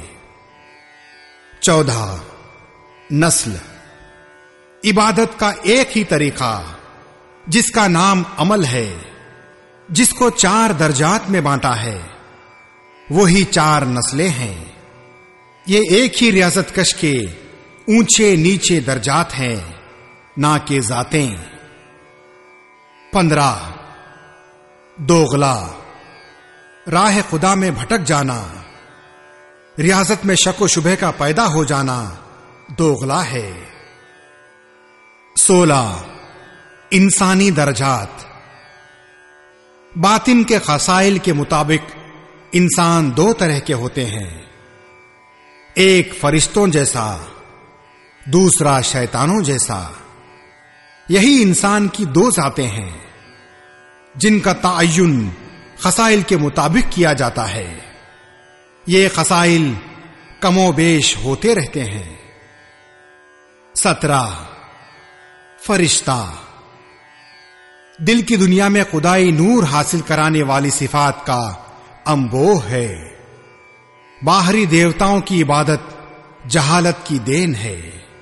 14. नस्ल, इबादत का एक ही तरीका जिसका नाम अमल है, जिसको 4 दर्जात में बांटा है, वो ही 4 नस्लें हैं। ये एक ही रियासत कश के ऊंचे नीचे दर्जात हैं, ना के जातें। 15. दोगला, राह खुदा में भटक जाना, रियासत में शक व शुबह का पैदा हो जाना दोगला है। 16. इंसानी दर्जात, बातिन के खसाइल के मुताबिक इंसान 2 तरह के होते हैं, एक फरिश्तों जैसा, दूसरा शैतानों जैसा। यही इंसान की 2 जातें हैं जिनका तायुन खसाइल के मुताबिक किया जाता है। ये खसाइल कमोबेश होते रहते हैं। 17. फरिश्ता, दिल की दुनिया में खुदाई नूर हासिल कराने वाली सिफात का अम्बोह है। बाहरी देवताओं की इबादत जहालत की देन है।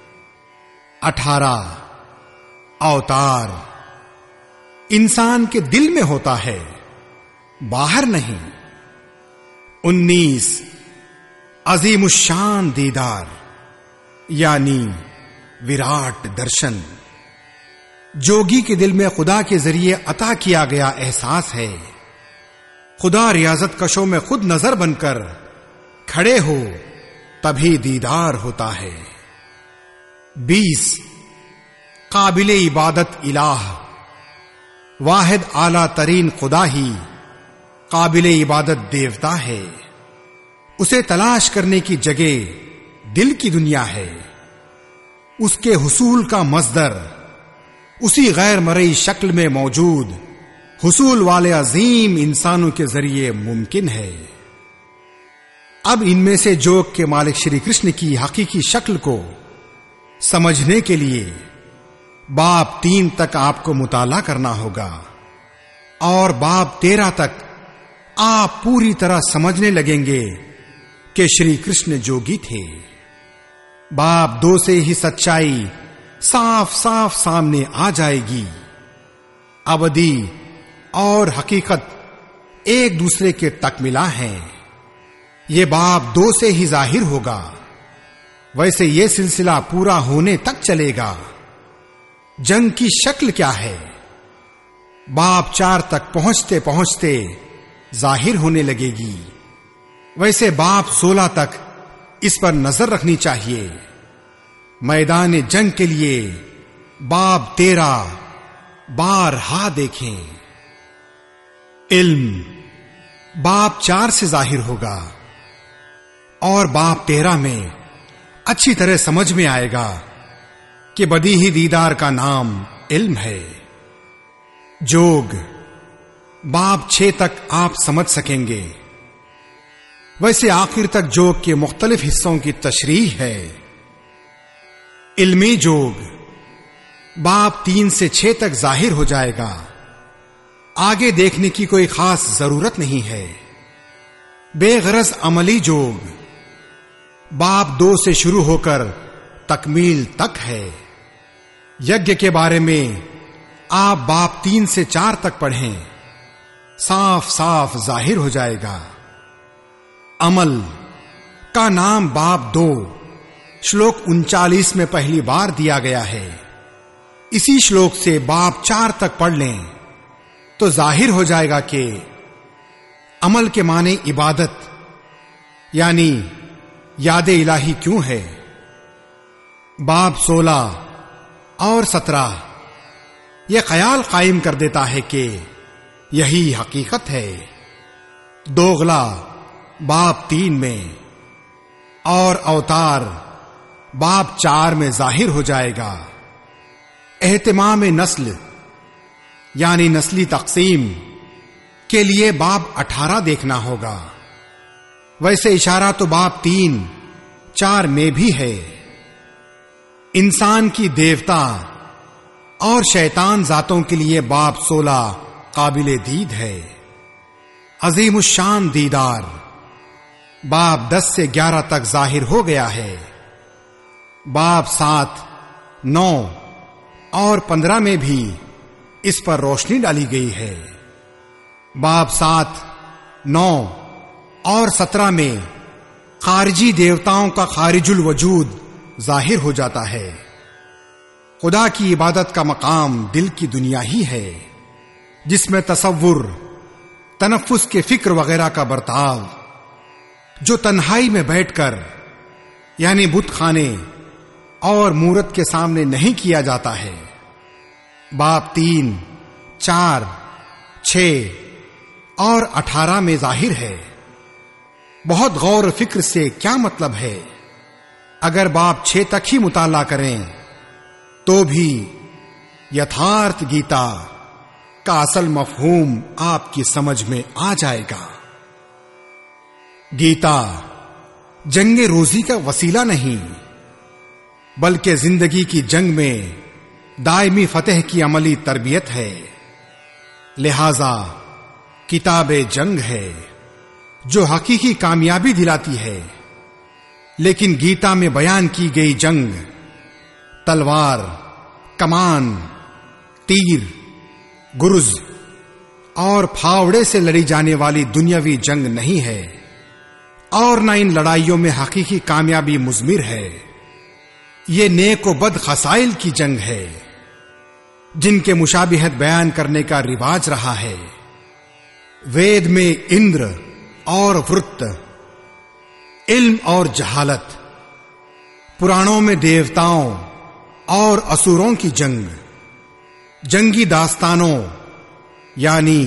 18 अवतार इंसान के दिल में होता है, बाहर नहीं। 19 अजीमुश्शान दीदार यानी विराट दर्शन। जोगी के दिल में खुदा के जरिए अता किया गया एहसास है। खुदा रियाजत कशों में खुद नजर बनकर खड़े हो तभी दीदार होता है। 20 काबिले इबादत इलाह वाहिद आला तरीन खुदा ही काबिले इबादत देवता है। उसे तलाश करने की जगह दिल की दुनिया है। उसके हुसूल का मस्दर उसी गैर मरई शक्ल में मौजूद हुसूल वाले अजीम इंसानों के जरिए मुमकिन है। अब इनमें से जोग के मालिक श्री कृष्ण की हकीकी शक्ल को समझने के लिए बाब 3 तक आपको मुताला करना होगा और बाब 13 तक आप पूरी तरह समझने लगेंगे कि श्री कृष्ण जोगी थे। बाब 2 से ही सच्चाई साफ साफ सामने आ जाएगी। अवधि और हकीकत एक दूसरे के तकमिला हैं। ये बाब 2 से ही जाहिर होगा। वैसे ये सिलसिला पूरा होने तक चलेगा। जंग की शक्ल क्या है, बाब 4 तक पहुंचते पहुंचते जाहिर होने लगेगी। वैसे बाब 16 तक इस पर नजर रखनी चाहिए। मैदान जंग के लिए बाब 13 बारहा देखें। इल्म बाब 4 से जाहिर होगा और बाब 13 में अच्छी तरह समझ में आएगा कि बदीही दीदार का नाम इल्म है। जोग बाब 6 तक आप समझ सकेंगे। वैसे आखिर तक जोग के मुख्तलिफ हिस्सों की तशरीह है। इल्मी जोग बाब 3 से 6 तक जाहिर हो जाएगा। आगे देखने की कोई खास जरूरत नहीं है। बेगरज अमली जोग बाब 2 से शुरू होकर तकमील तक है। यज्ञ के बारे में आप बाब 3 से 4 तक पढ़ें, साफ साफ जाहिर हो जाएगा। अमल का नाम बाब 2 श्लोक 39 में पहली बार दिया गया है। इसी श्लोक से बाब 4 तक पढ़ लें तो जाहिर हो जाएगा कि अमल के माने इबादत यानी याद इलाही क्यों है। बाब 16 और 17 यह ख्याल कायम कर देता है कि यही हकीकत है। दोगला बाब 3 में और अवतार बाब 4 में जाहिर हो जाएगा। एहतिमाम नस्ल यानी नस्ली तकसीम के लिए बाब 18 देखना होगा। वैसे इशारा तो बाब 3, 4 में भी है। इंसान की देवता और शैतान जातों के लिए बाब 16 काबिले दीद है। अजीमुश्शान दीदार बाब 10 से 11 तक जाहिर हो गया है। बाब 7, 9 और 15 में भी इस पर रोशनी डाली गई है। बाब 7, 9 और 17 में खारिजी देवताओं का खारिजुल वजूद जाहिर हो जाता है। खुदा की इबादत का मकाम दिल की दुनिया ही है, जिसमें तसव्वुर, तनफ्फुस के फिक्र वगैरह का बर्ताव जो तन्हाई में बैठकर यानी बुत खाने और मूरत के सामने नहीं किया जाता है। बाब 3, 4, 6 और 18 में जाहिर है। बहुत गौर फिक्र से क्या मतलब है। अगर बाब 6 तक ही मुताला करें तो भी यथार्थ गीता का असल मफहूम आपकी समझ में आ जाएगा। गीता जंगे रोजी का वसीला नहीं, बल्कि जिंदगी की जंग में दायमी फतेह की अमली तरबियत है। लिहाजा किताबे जंग है। जो हकीकी कामयाबी दिलाती है। लेकिन गीता में बयान की गई जंग तलवार, कमान, तीर, गुरुज और फावड़े से लड़ी जाने वाली दुनियावी जंग नहीं है, और न इन लड़ाइयों में हकीकी कामयाबी मुज़मिर है। ये नेक व बद खसाइल की जंग है, जिनके मुशाबिहत बयान करने का रिवाज रहा है। वेद में इंद्र और वृत्त, इल्म और जहालत, पुराणों में देवताओं और असुरों की जंग, जंगी दास्तानों यानी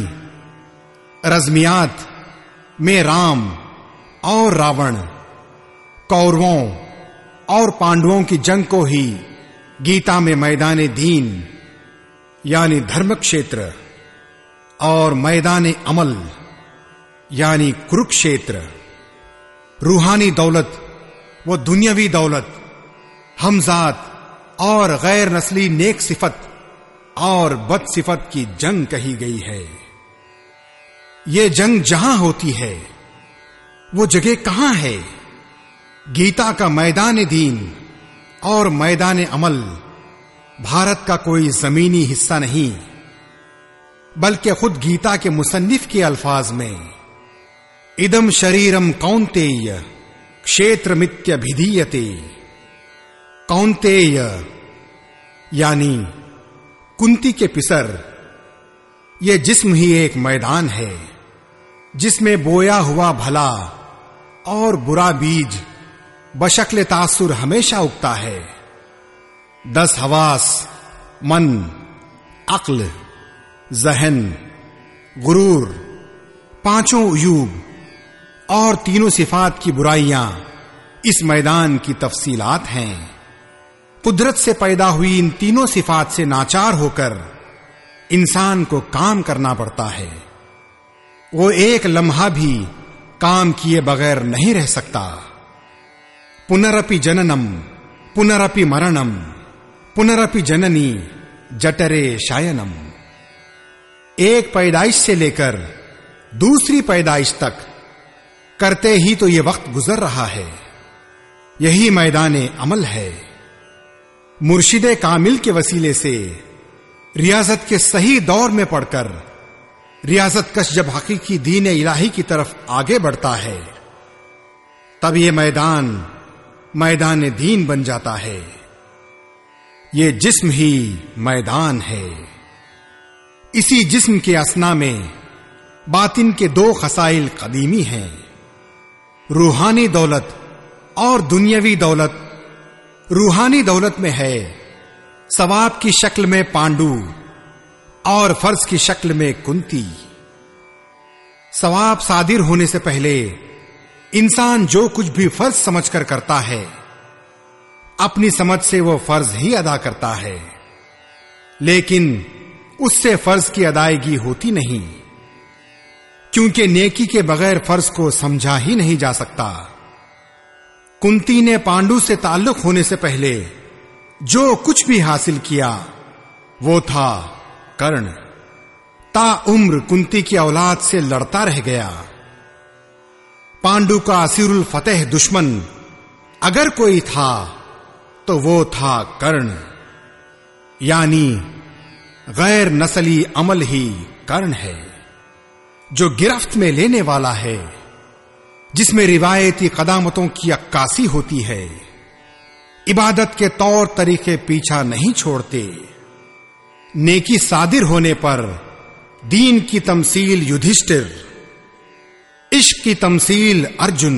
रज़मियात में राम और रावण, कौरवों और पांडवों की जंग को ही गीता में मैदान दीन यानी धर्म क्षेत्र और मैदान अमल यानी कुरुक्षेत्र, रूहानी दौलत व दुनियावी दौलत, हमजात और गैर नस्ली नेक सिफत और बद सिफत की जंग कही गई है। ये जंग जहां होती है वो जगह कहां है? गीता का मैदान दीन और मैदान अमल भारत का कोई जमीनी हिस्सा नहीं, बल्कि खुद गीता के मुसन्निफ के अल्फाज में इदम शरीरम कौन्तेय क्षेत्रमित्यभिधीयते। कौन्तेय यानी कुंती के पिसर, ये जिस्म ही एक मैदान है जिसमें बोया हुआ भला और बुरा बीज बशक्ल तासुर हमेशा उगता है। 10 हवास, मन, अक्ल, जहन, गुरूर, 5 उयूब और 3 सिफात की बुराइयां इस मैदान की तफसीलात हैं। कुदरत से पैदा हुई इन 3 सिफात से नाचार होकर इंसान को काम करना पड़ता है। वो एक लम्हा भी काम किए बगैर नहीं रह सकता। पुनरपि जननम पुनरपि मरणम पुनरपि जननी जठरे शयनम। एक पैदाइश से लेकर दूसरी पैदाइश तक करते ही तो ये वक्त गुजर रहा है। यही मैदाने अमल है। मुर्शिदे कामिल के वसीले से रियाजत के सही दौर में पढ़कर रियाजत कश जब हकीकी दीन इलाही की तरफ आगे बढ़ता है, तब ये मैदान दीन बन जाता है। ये जिस्म ही मैदान है। इसी जिस्म के असना में बातिन के 2 खसाइल कदीमी हैं, रूहानी दौलत और दुनियावी दौलत। रूहानी दौलत में है सवाब की शक्ल में पांडु और फर्ज की शक्ल में कुंती। सवाब सादिर होने से पहले इंसान जो कुछ भी फर्ज समझकर करता है, अपनी समझ से वो फर्ज ही अदा करता है, लेकिन उससे फर्ज की अदायगी होती नहीं, क्योंकि नेकी के बगैर फर्ज को समझा ही नहीं जा सकता। कुंती ने पांडु से ताल्लुक होने से पहले जो कुछ भी हासिल किया वो था कर्ण। ता उम्र कुंती की औलाद से लड़ता रह गया। पांडु का असीरुल फतेह दुश्मन अगर कोई था तो वो था कर्ण, यानी गैर नस्ली अमल ही कर्ण है, जो गिरफ्त में लेने वाला है, जिसमें रिवायती कदामतों की अक्कासी होती है। इबादत के तौर तरीके पीछा नहीं छोड़ते। नेकी सादिर होने पर दीन की तमसील युधिष्ठिर, इश्क की तमसील अर्जुन,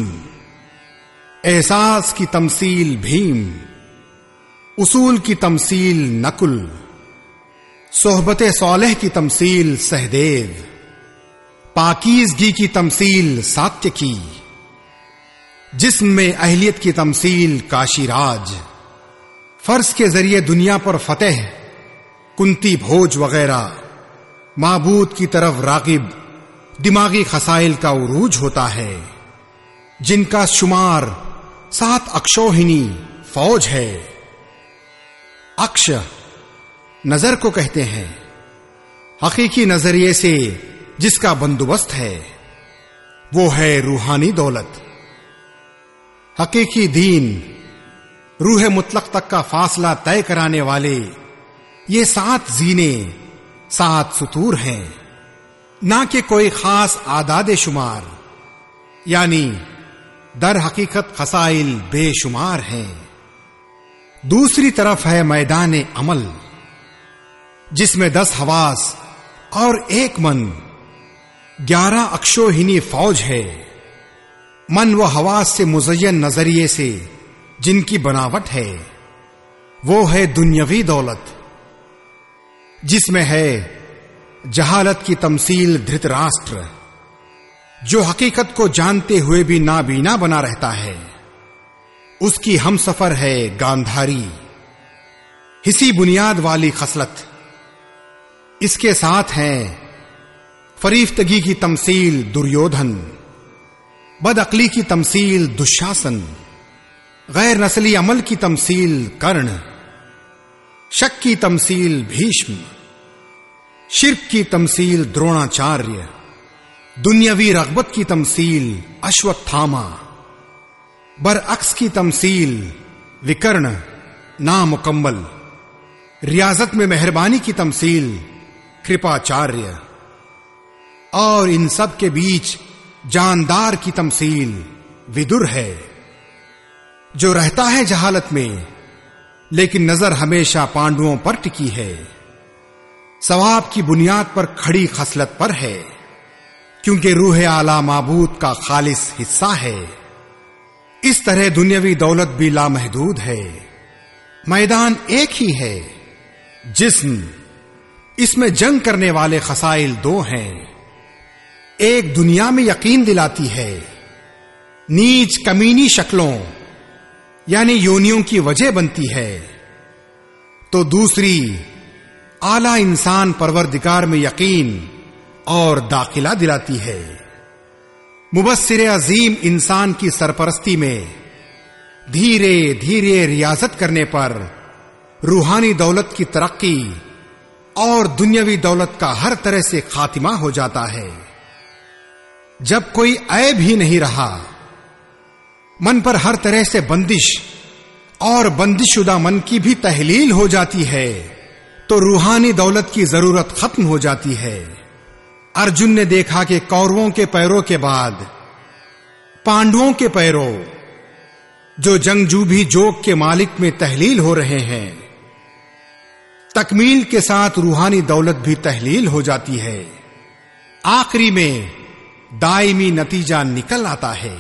एहसास की तमसील भीम, उसूल की तमसील नकुल, सोहबते सौलेह की तमसील सहदेव, पाकीज़गी की तमसील सात्यकी, जिस्म में अहलियत की तमसील काशीराज, फर्ज के जरिए दुनिया पर फतेह कुंती भोज वगैरह, माबूद की तरफ रागिब दिमागी खसाइल का उरूज होता है, जिनका शुमार 7 अक्षोहिणी फौज है। अक्ष नजर को कहते हैं, हकीकी नजरिए से जिसका बंदोबस्त है। वो है रूहानी दौलत। हकीकी दीन, रूह मुतलक तक का फासला तय कराने वाले ये 7 जीने, 7 सुतूर हैं, ना कि कोई खास आदाद शुमार, यानी दर हकीकत खसाइल बेशुमार हैं। दूसरी तरफ है मैदान अमल, जिसमें 10 हवास और 1 मन, 11 अक्षोहिनी फौज है। मन व हवास से मुज़य्यन नजरिए से जिनकी बनावट है, वो है दुनियावी दौलत, जिसमें है जहालत की तमसील धृतराष्ट्र, जो हकीकत को जानते हुए भी नाबीना बना रहता है। उसकी हमसफर है गांधारी, हिसी बुनियाद वाली खसलत। इसके साथ हैं फरीफ्तगी की तमसील दुर्योधन, बदअक्ली की तमसील दुशासन, गैर नस्ली अमल की तमसील कर्ण, शक की तमसील भीष्म, शिर्क की तमसील द्रोणाचार्य, दुनियावी रग़बत की तमसील अश्वत्थामा, बरअक्स की तमसील विकर्ण नामुकम्मल, रियाजत में मेहरबानी की तमसील कृपाचार्य, और इन सब के बीच जानदार की तमसील विदुर है, जो रहता है जहालत में लेकिन नजर हमेशा पांडवों पर टिकी है, सवाब की बुनियाद पर खड़ी खसलत पर है, क्योंकि रूह आला माबूद का खालिस हिस्सा है। इस तरह दुनियावी दौलत भी लामहदूद है। मैदान एक ही है, जिस्म, इसमें जंग करने वाले खसाइल 2 हैं। एक दुनिया में यकीन दिलाती है, नीच कमीनी शक्लों यानी योनियों की वजह बनती है, तो दूसरी आला इंसान परवरदिगार में यकीन और दाखिला दिलाती है। मुबस्सिर अजीम इंसान की सरपरस्ती में धीरे धीरे रियाजत करने पर रूहानी दौलत की तरक्की और दुनियावी दौलत का हर तरह से खातिमा हो जाता है। जब कोई ऐब ही नहीं रहा, मन पर हर तरह से बंदिश और बंदिशुदा मन की भी तहलील हो जाती है, तो रूहानी दौलत की जरूरत खत्म हो जाती है। अर्जुन ने देखा कि कौरवों के पैरों के बाद पांडवों के पैरों, जो जंगजू भी जोग के मालिक में तहलील हो रहे हैं, तकमील के साथ रूहानी दौलत भी तहलील हो जाती है। आखिरी में दायमी नतीजा निकल आता है।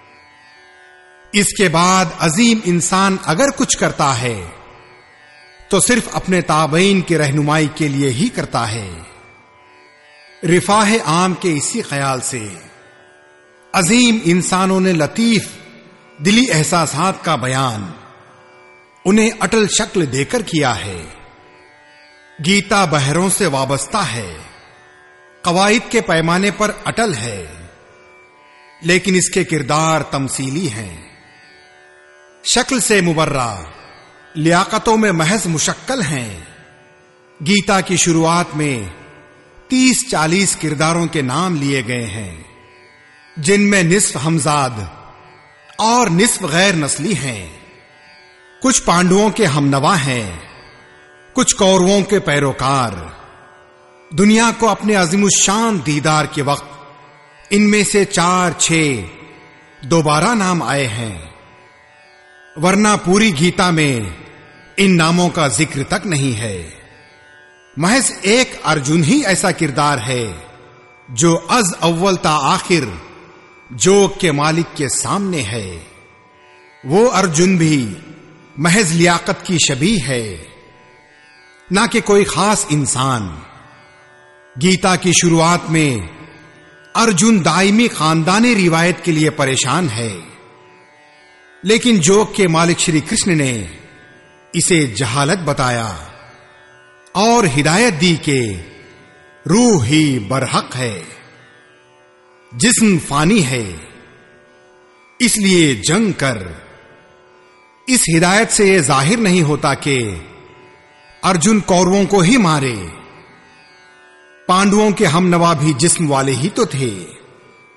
इसके बाद अजीम इंसान अगर कुछ करता है तो सिर्फ अपने ताबईन की रहनुमाई के लिए ही करता है। रिफाह आम के इसी ख्याल से अजीम इंसानों ने लतीफ दिली एहसासात का बयान उन्हें अटल शक्ल देकर किया है। गीता बहरों से वाबस्ता है, कवायद के पैमाने पर अटल है, लेकिन इसके किरदार तमसीली हैं। शक्ल से मुबर्रा, लियाकतों में महज मुशक्कल हैं। गीता की शुरुआत में 30-40 किरदारों के नाम लिए गए हैं, जिनमें निस्फ हमजाद और निस्फ गैर नस्ली हैं। कुछ पांडवों के हमनवा हैं, कुछ कौरवों के पैरोकार। दुनिया को अपने अज़ीमुश्शान दीदार के वक्त इनमें से 4-6 दोबारा नाम आए हैं, वरना पूरी गीता में इन नामों का जिक्र तक नहीं है। महज एक अर्जुन ही ऐसा किरदार है जो अज अव्वल ता आखिर जोग के मालिक के सामने है। वो अर्जुन भी महज लियाकत की शबीह है, ना कि कोई खास इंसान। गीता की शुरुआत में अर्जुन दायमी खानदानी रिवायत के लिए परेशान है, लेकिन जोग के मालिक श्री कृष्ण ने इसे जहालत बताया और हिदायत दी कि रूह ही बरहक है, जिस्म फानी है, इसलिए जंग कर। इस हिदायत से यह जाहिर नहीं होता कि अर्जुन कौरवों को ही मारे। पांडवों के हमनवा भी जिस्म वाले ही तो थे।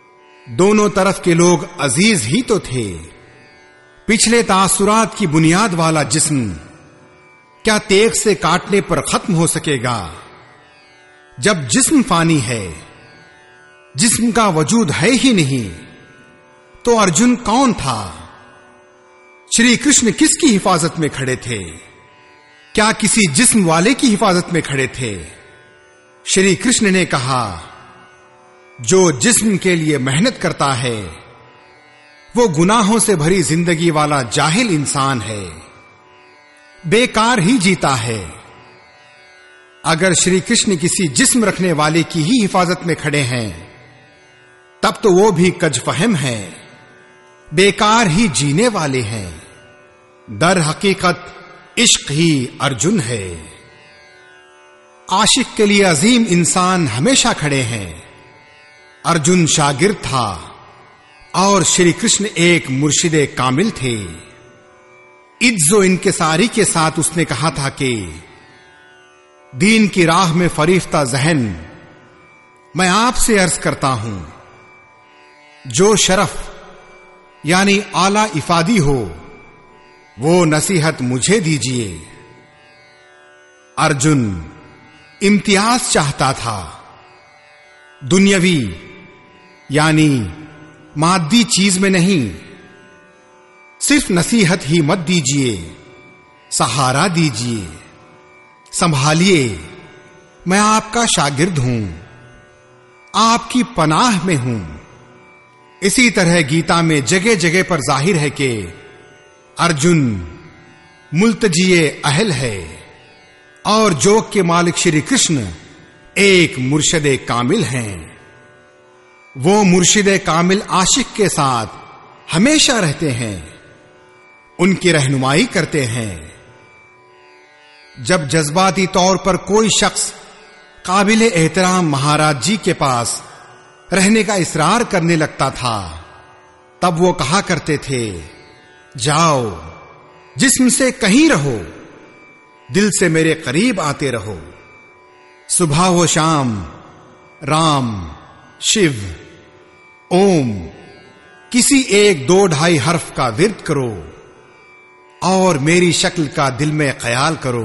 दोनों तरफ के लोग अजीज ही तो थे। पिछले तासुरात की बुनियाद वाला जिस्म क्या तेग से काटने पर खत्म हो सकेगा? जब जिस्म फानी है, जिस्म का वजूद है ही नहीं, तो अर्जुन कौन था? श्री कृष्ण किसकी हिफाजत में खड़े थे? क्या किसी जिस्म वाले की हिफाजत में खड़े थे? श्री कृष्ण ने कहा, जो जिस्म के लिए मेहनत करता है वो गुनाहों से भरी जिंदगी वाला जाहिल इंसान है, बेकार ही जीता है। अगर श्री कृष्ण किसी जिस्म रखने वाले की ही हिफाजत में खड़े हैं, तब तो वो भी कजफहम है, बेकार ही जीने वाले हैं। दर हकीकत इश्क ही अर्जुन है। आशिक के लिए अजीम इंसान हमेशा खड़े हैं। अर्जुन शागिर्द था और श्री कृष्ण एक मुर्शिदे कामिल थे। इज्जो इनकिसारी के साथ उसने कहा था कि दीन की राह में फरीफ्ता जहन, मैं आपसे अर्ज करता हूं, जो शरफ यानी आला इफादी हो वो नसीहत मुझे दीजिए। अर्जुन इम्तियाज चाहता था, दुनियावी यानी मादी चीज में नहीं। सिर्फ नसीहत ही मत दीजिए, सहारा दीजिए, संभालिए। मैं आपका शागिर्द हूं, आपकी पनाह में हूं। इसी तरह गीता में जगह जगह पर जाहिर है कि अर्जुन मुल्तजिए अहल है और जोग के मालिक श्री कृष्ण एक मुर्शिदे कामिल हैं। वो मुर्शिदे कामिल आशिक के साथ हमेशा रहते हैं, उनकी रहनुमाई करते हैं। जब जज्बाती तौर पर कोई शख्स काबिल एहतराम महाराज जी के पास रहने का इसरार करने लगता था, तब वो कहा करते थे, जाओ, जिस्म से कहीं रहो, दिल से मेरे करीब आते रहो। सुबह व शाम राम, शिव, ओम किसी एक दो ढाई हर्फ का विर्द करो और मेरी शक्ल का दिल में ख्याल करो।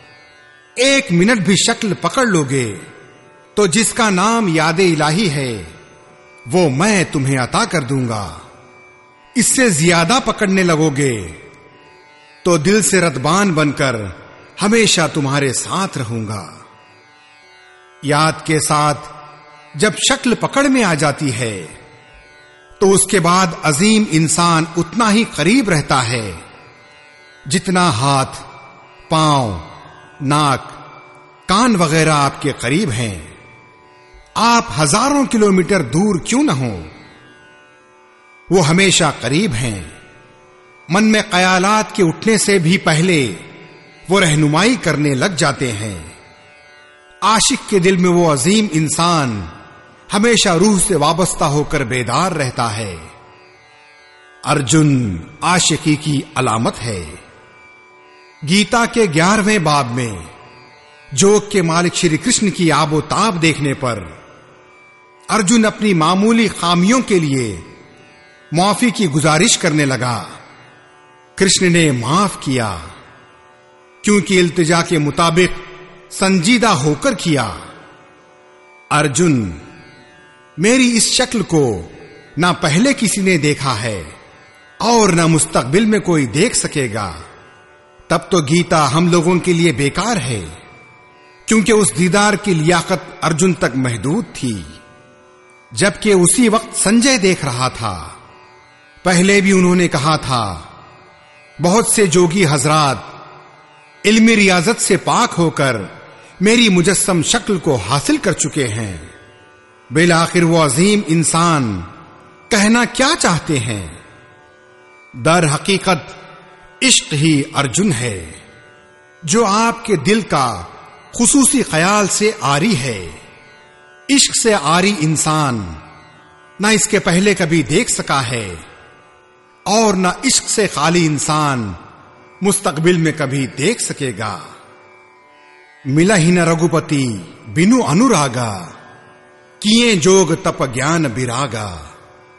एक मिनट भी शक्ल पकड़ लोगे तो जिसका नाम याद इलाही है वो मैं तुम्हें अता कर दूंगा। इससे ज्यादा पकड़ने लगोगे तो दिल से रदबान बनकर हमेशा तुम्हारे साथ रहूंगा। याद के साथ जब शक्ल पकड़ में आ जाती है तो उसके बाद अजीम इंसान उतना ही करीब रहता है जितना हाथ, पांव, नाक, कान वगैरह आपके करीब हैं। आप हजारों किलोमीटर दूर क्यों न हो, वो हमेशा करीब हैं। मन में ख्यालात के उठने से भी पहले वो रहनुमाई करने लग जाते हैं। आशिक के दिल में वो अजीम इंसान हमेशा रूह से वाबस्ता होकर बेदार रहता है। अर्जुन आशिकी की अलामत है। गीता के 11वें बाब में जोग के मालिक श्री कृष्ण की आबो ताब देखने पर अर्जुन अपनी मामूली खामियों के लिए माफी की गुजारिश करने लगा। कृष्ण ने माफ किया, क्योंकि इल्तिजा के मुताबिक संजीदा होकर किया। अर्जुन, मेरी इस शक्ल को ना पहले किसी ने देखा है और ना मुस्तकबिल में कोई देख सकेगा। तब तो गीता हम लोगों के लिए बेकार है, क्योंकि उस दीदार की लियाकत अर्जुन तक महदूद थी। जबकि उसी वक्त संजय देख रहा था। पहले भी उन्होंने कहा था, बहुत से जोगी हजरात इल्मी रियाजत से पाक होकर मेरी मुजस्सम शक्ल को हासिल कर चुके हैं। बिलाखिर वो अजीम इंसान कहना क्या चाहते हैं? दर हकीकत इश्क ही अर्जुन है, जो आपके दिल का खुसूसी ख्याल से आरी है। इश्क से आरी इंसान ना इसके पहले कभी देख सका है और ना इश्क से खाली इंसान मुस्तकबिल में कभी देख सकेगा। मिला ही न रघुपति बिनु अनुरागा, किए जोग तप ज्ञान बिरागा।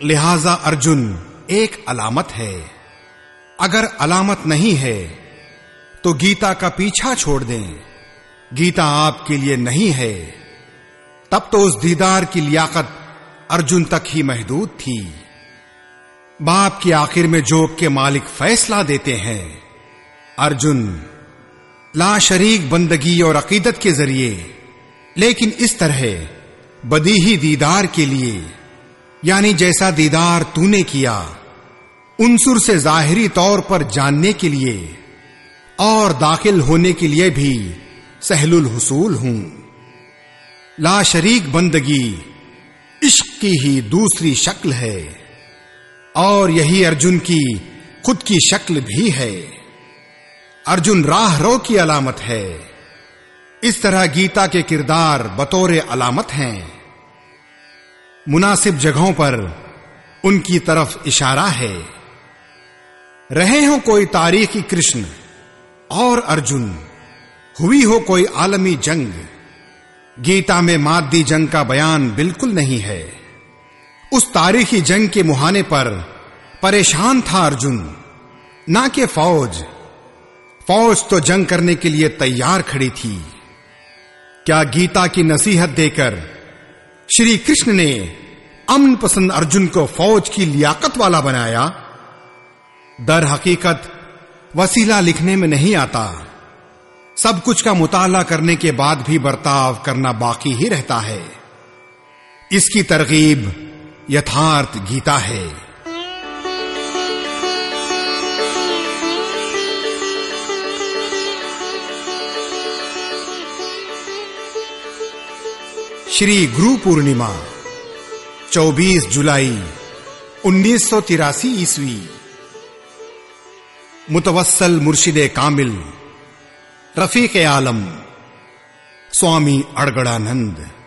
लिहाजा अर्जुन एक अलामत है। अगर अलामत नहीं है तो गीता का पीछा छोड़ दें। गीता आपके लिए नहीं है, तब तो उस दीदार की लियाकत अर्जुन तक ही महदूद थी। बाप की आखिर में जोक के मालिक फैसला देते हैं। अर्जुन ला शरीक बंदगी और अकीदत के जरिए, लेकिन इस तरह बदीही दीदार के लिए, यानी जैसा दीदार तूने किया, उनसुर से जाहिरी तौर पर जानने के लिए और दाखिल होने के लिए भी सहलुल हुसूल हूं। ला शरीक बंदगी इश्क की ही दूसरी शक्ल है और यही अर्जुन की खुद की शक्ल भी है। अर्जुन राहरो की अलामत है। इस तरह गीता के किरदार बतौर अलामत हैं। मुनासिब जगहों पर उनकी तरफ इशारा है। रहे हो कोई तारीखी कृष्ण और अर्जुन, हुई हो कोई आलमी जंग, गीता में मादी जंग का बयान बिल्कुल नहीं है। उस तारीखी जंग के मुहाने पर परेशान था अर्जुन, ना कि फौज। फौज तो जंग करने के लिए तैयार खड़ी थी। क्या गीता की नसीहत देकर श्री कृष्ण ने अमन पसंद अर्जुन को फौज की लियाकत वाला बनाया? दर हकीकत वसीला लिखने में नहीं आता। सब कुछ का मुताला करने के बाद भी बर्ताव करना बाकी ही रहता है। इसकी तरगीब यथार्थ गीता है। श्री गुरु पूर्णिमा 24 जुलाई 1983 ईस्वी। मुतवस्सल मुर्शिदे कामिल रफीक आलम स्वामी अड़गड़ानंद।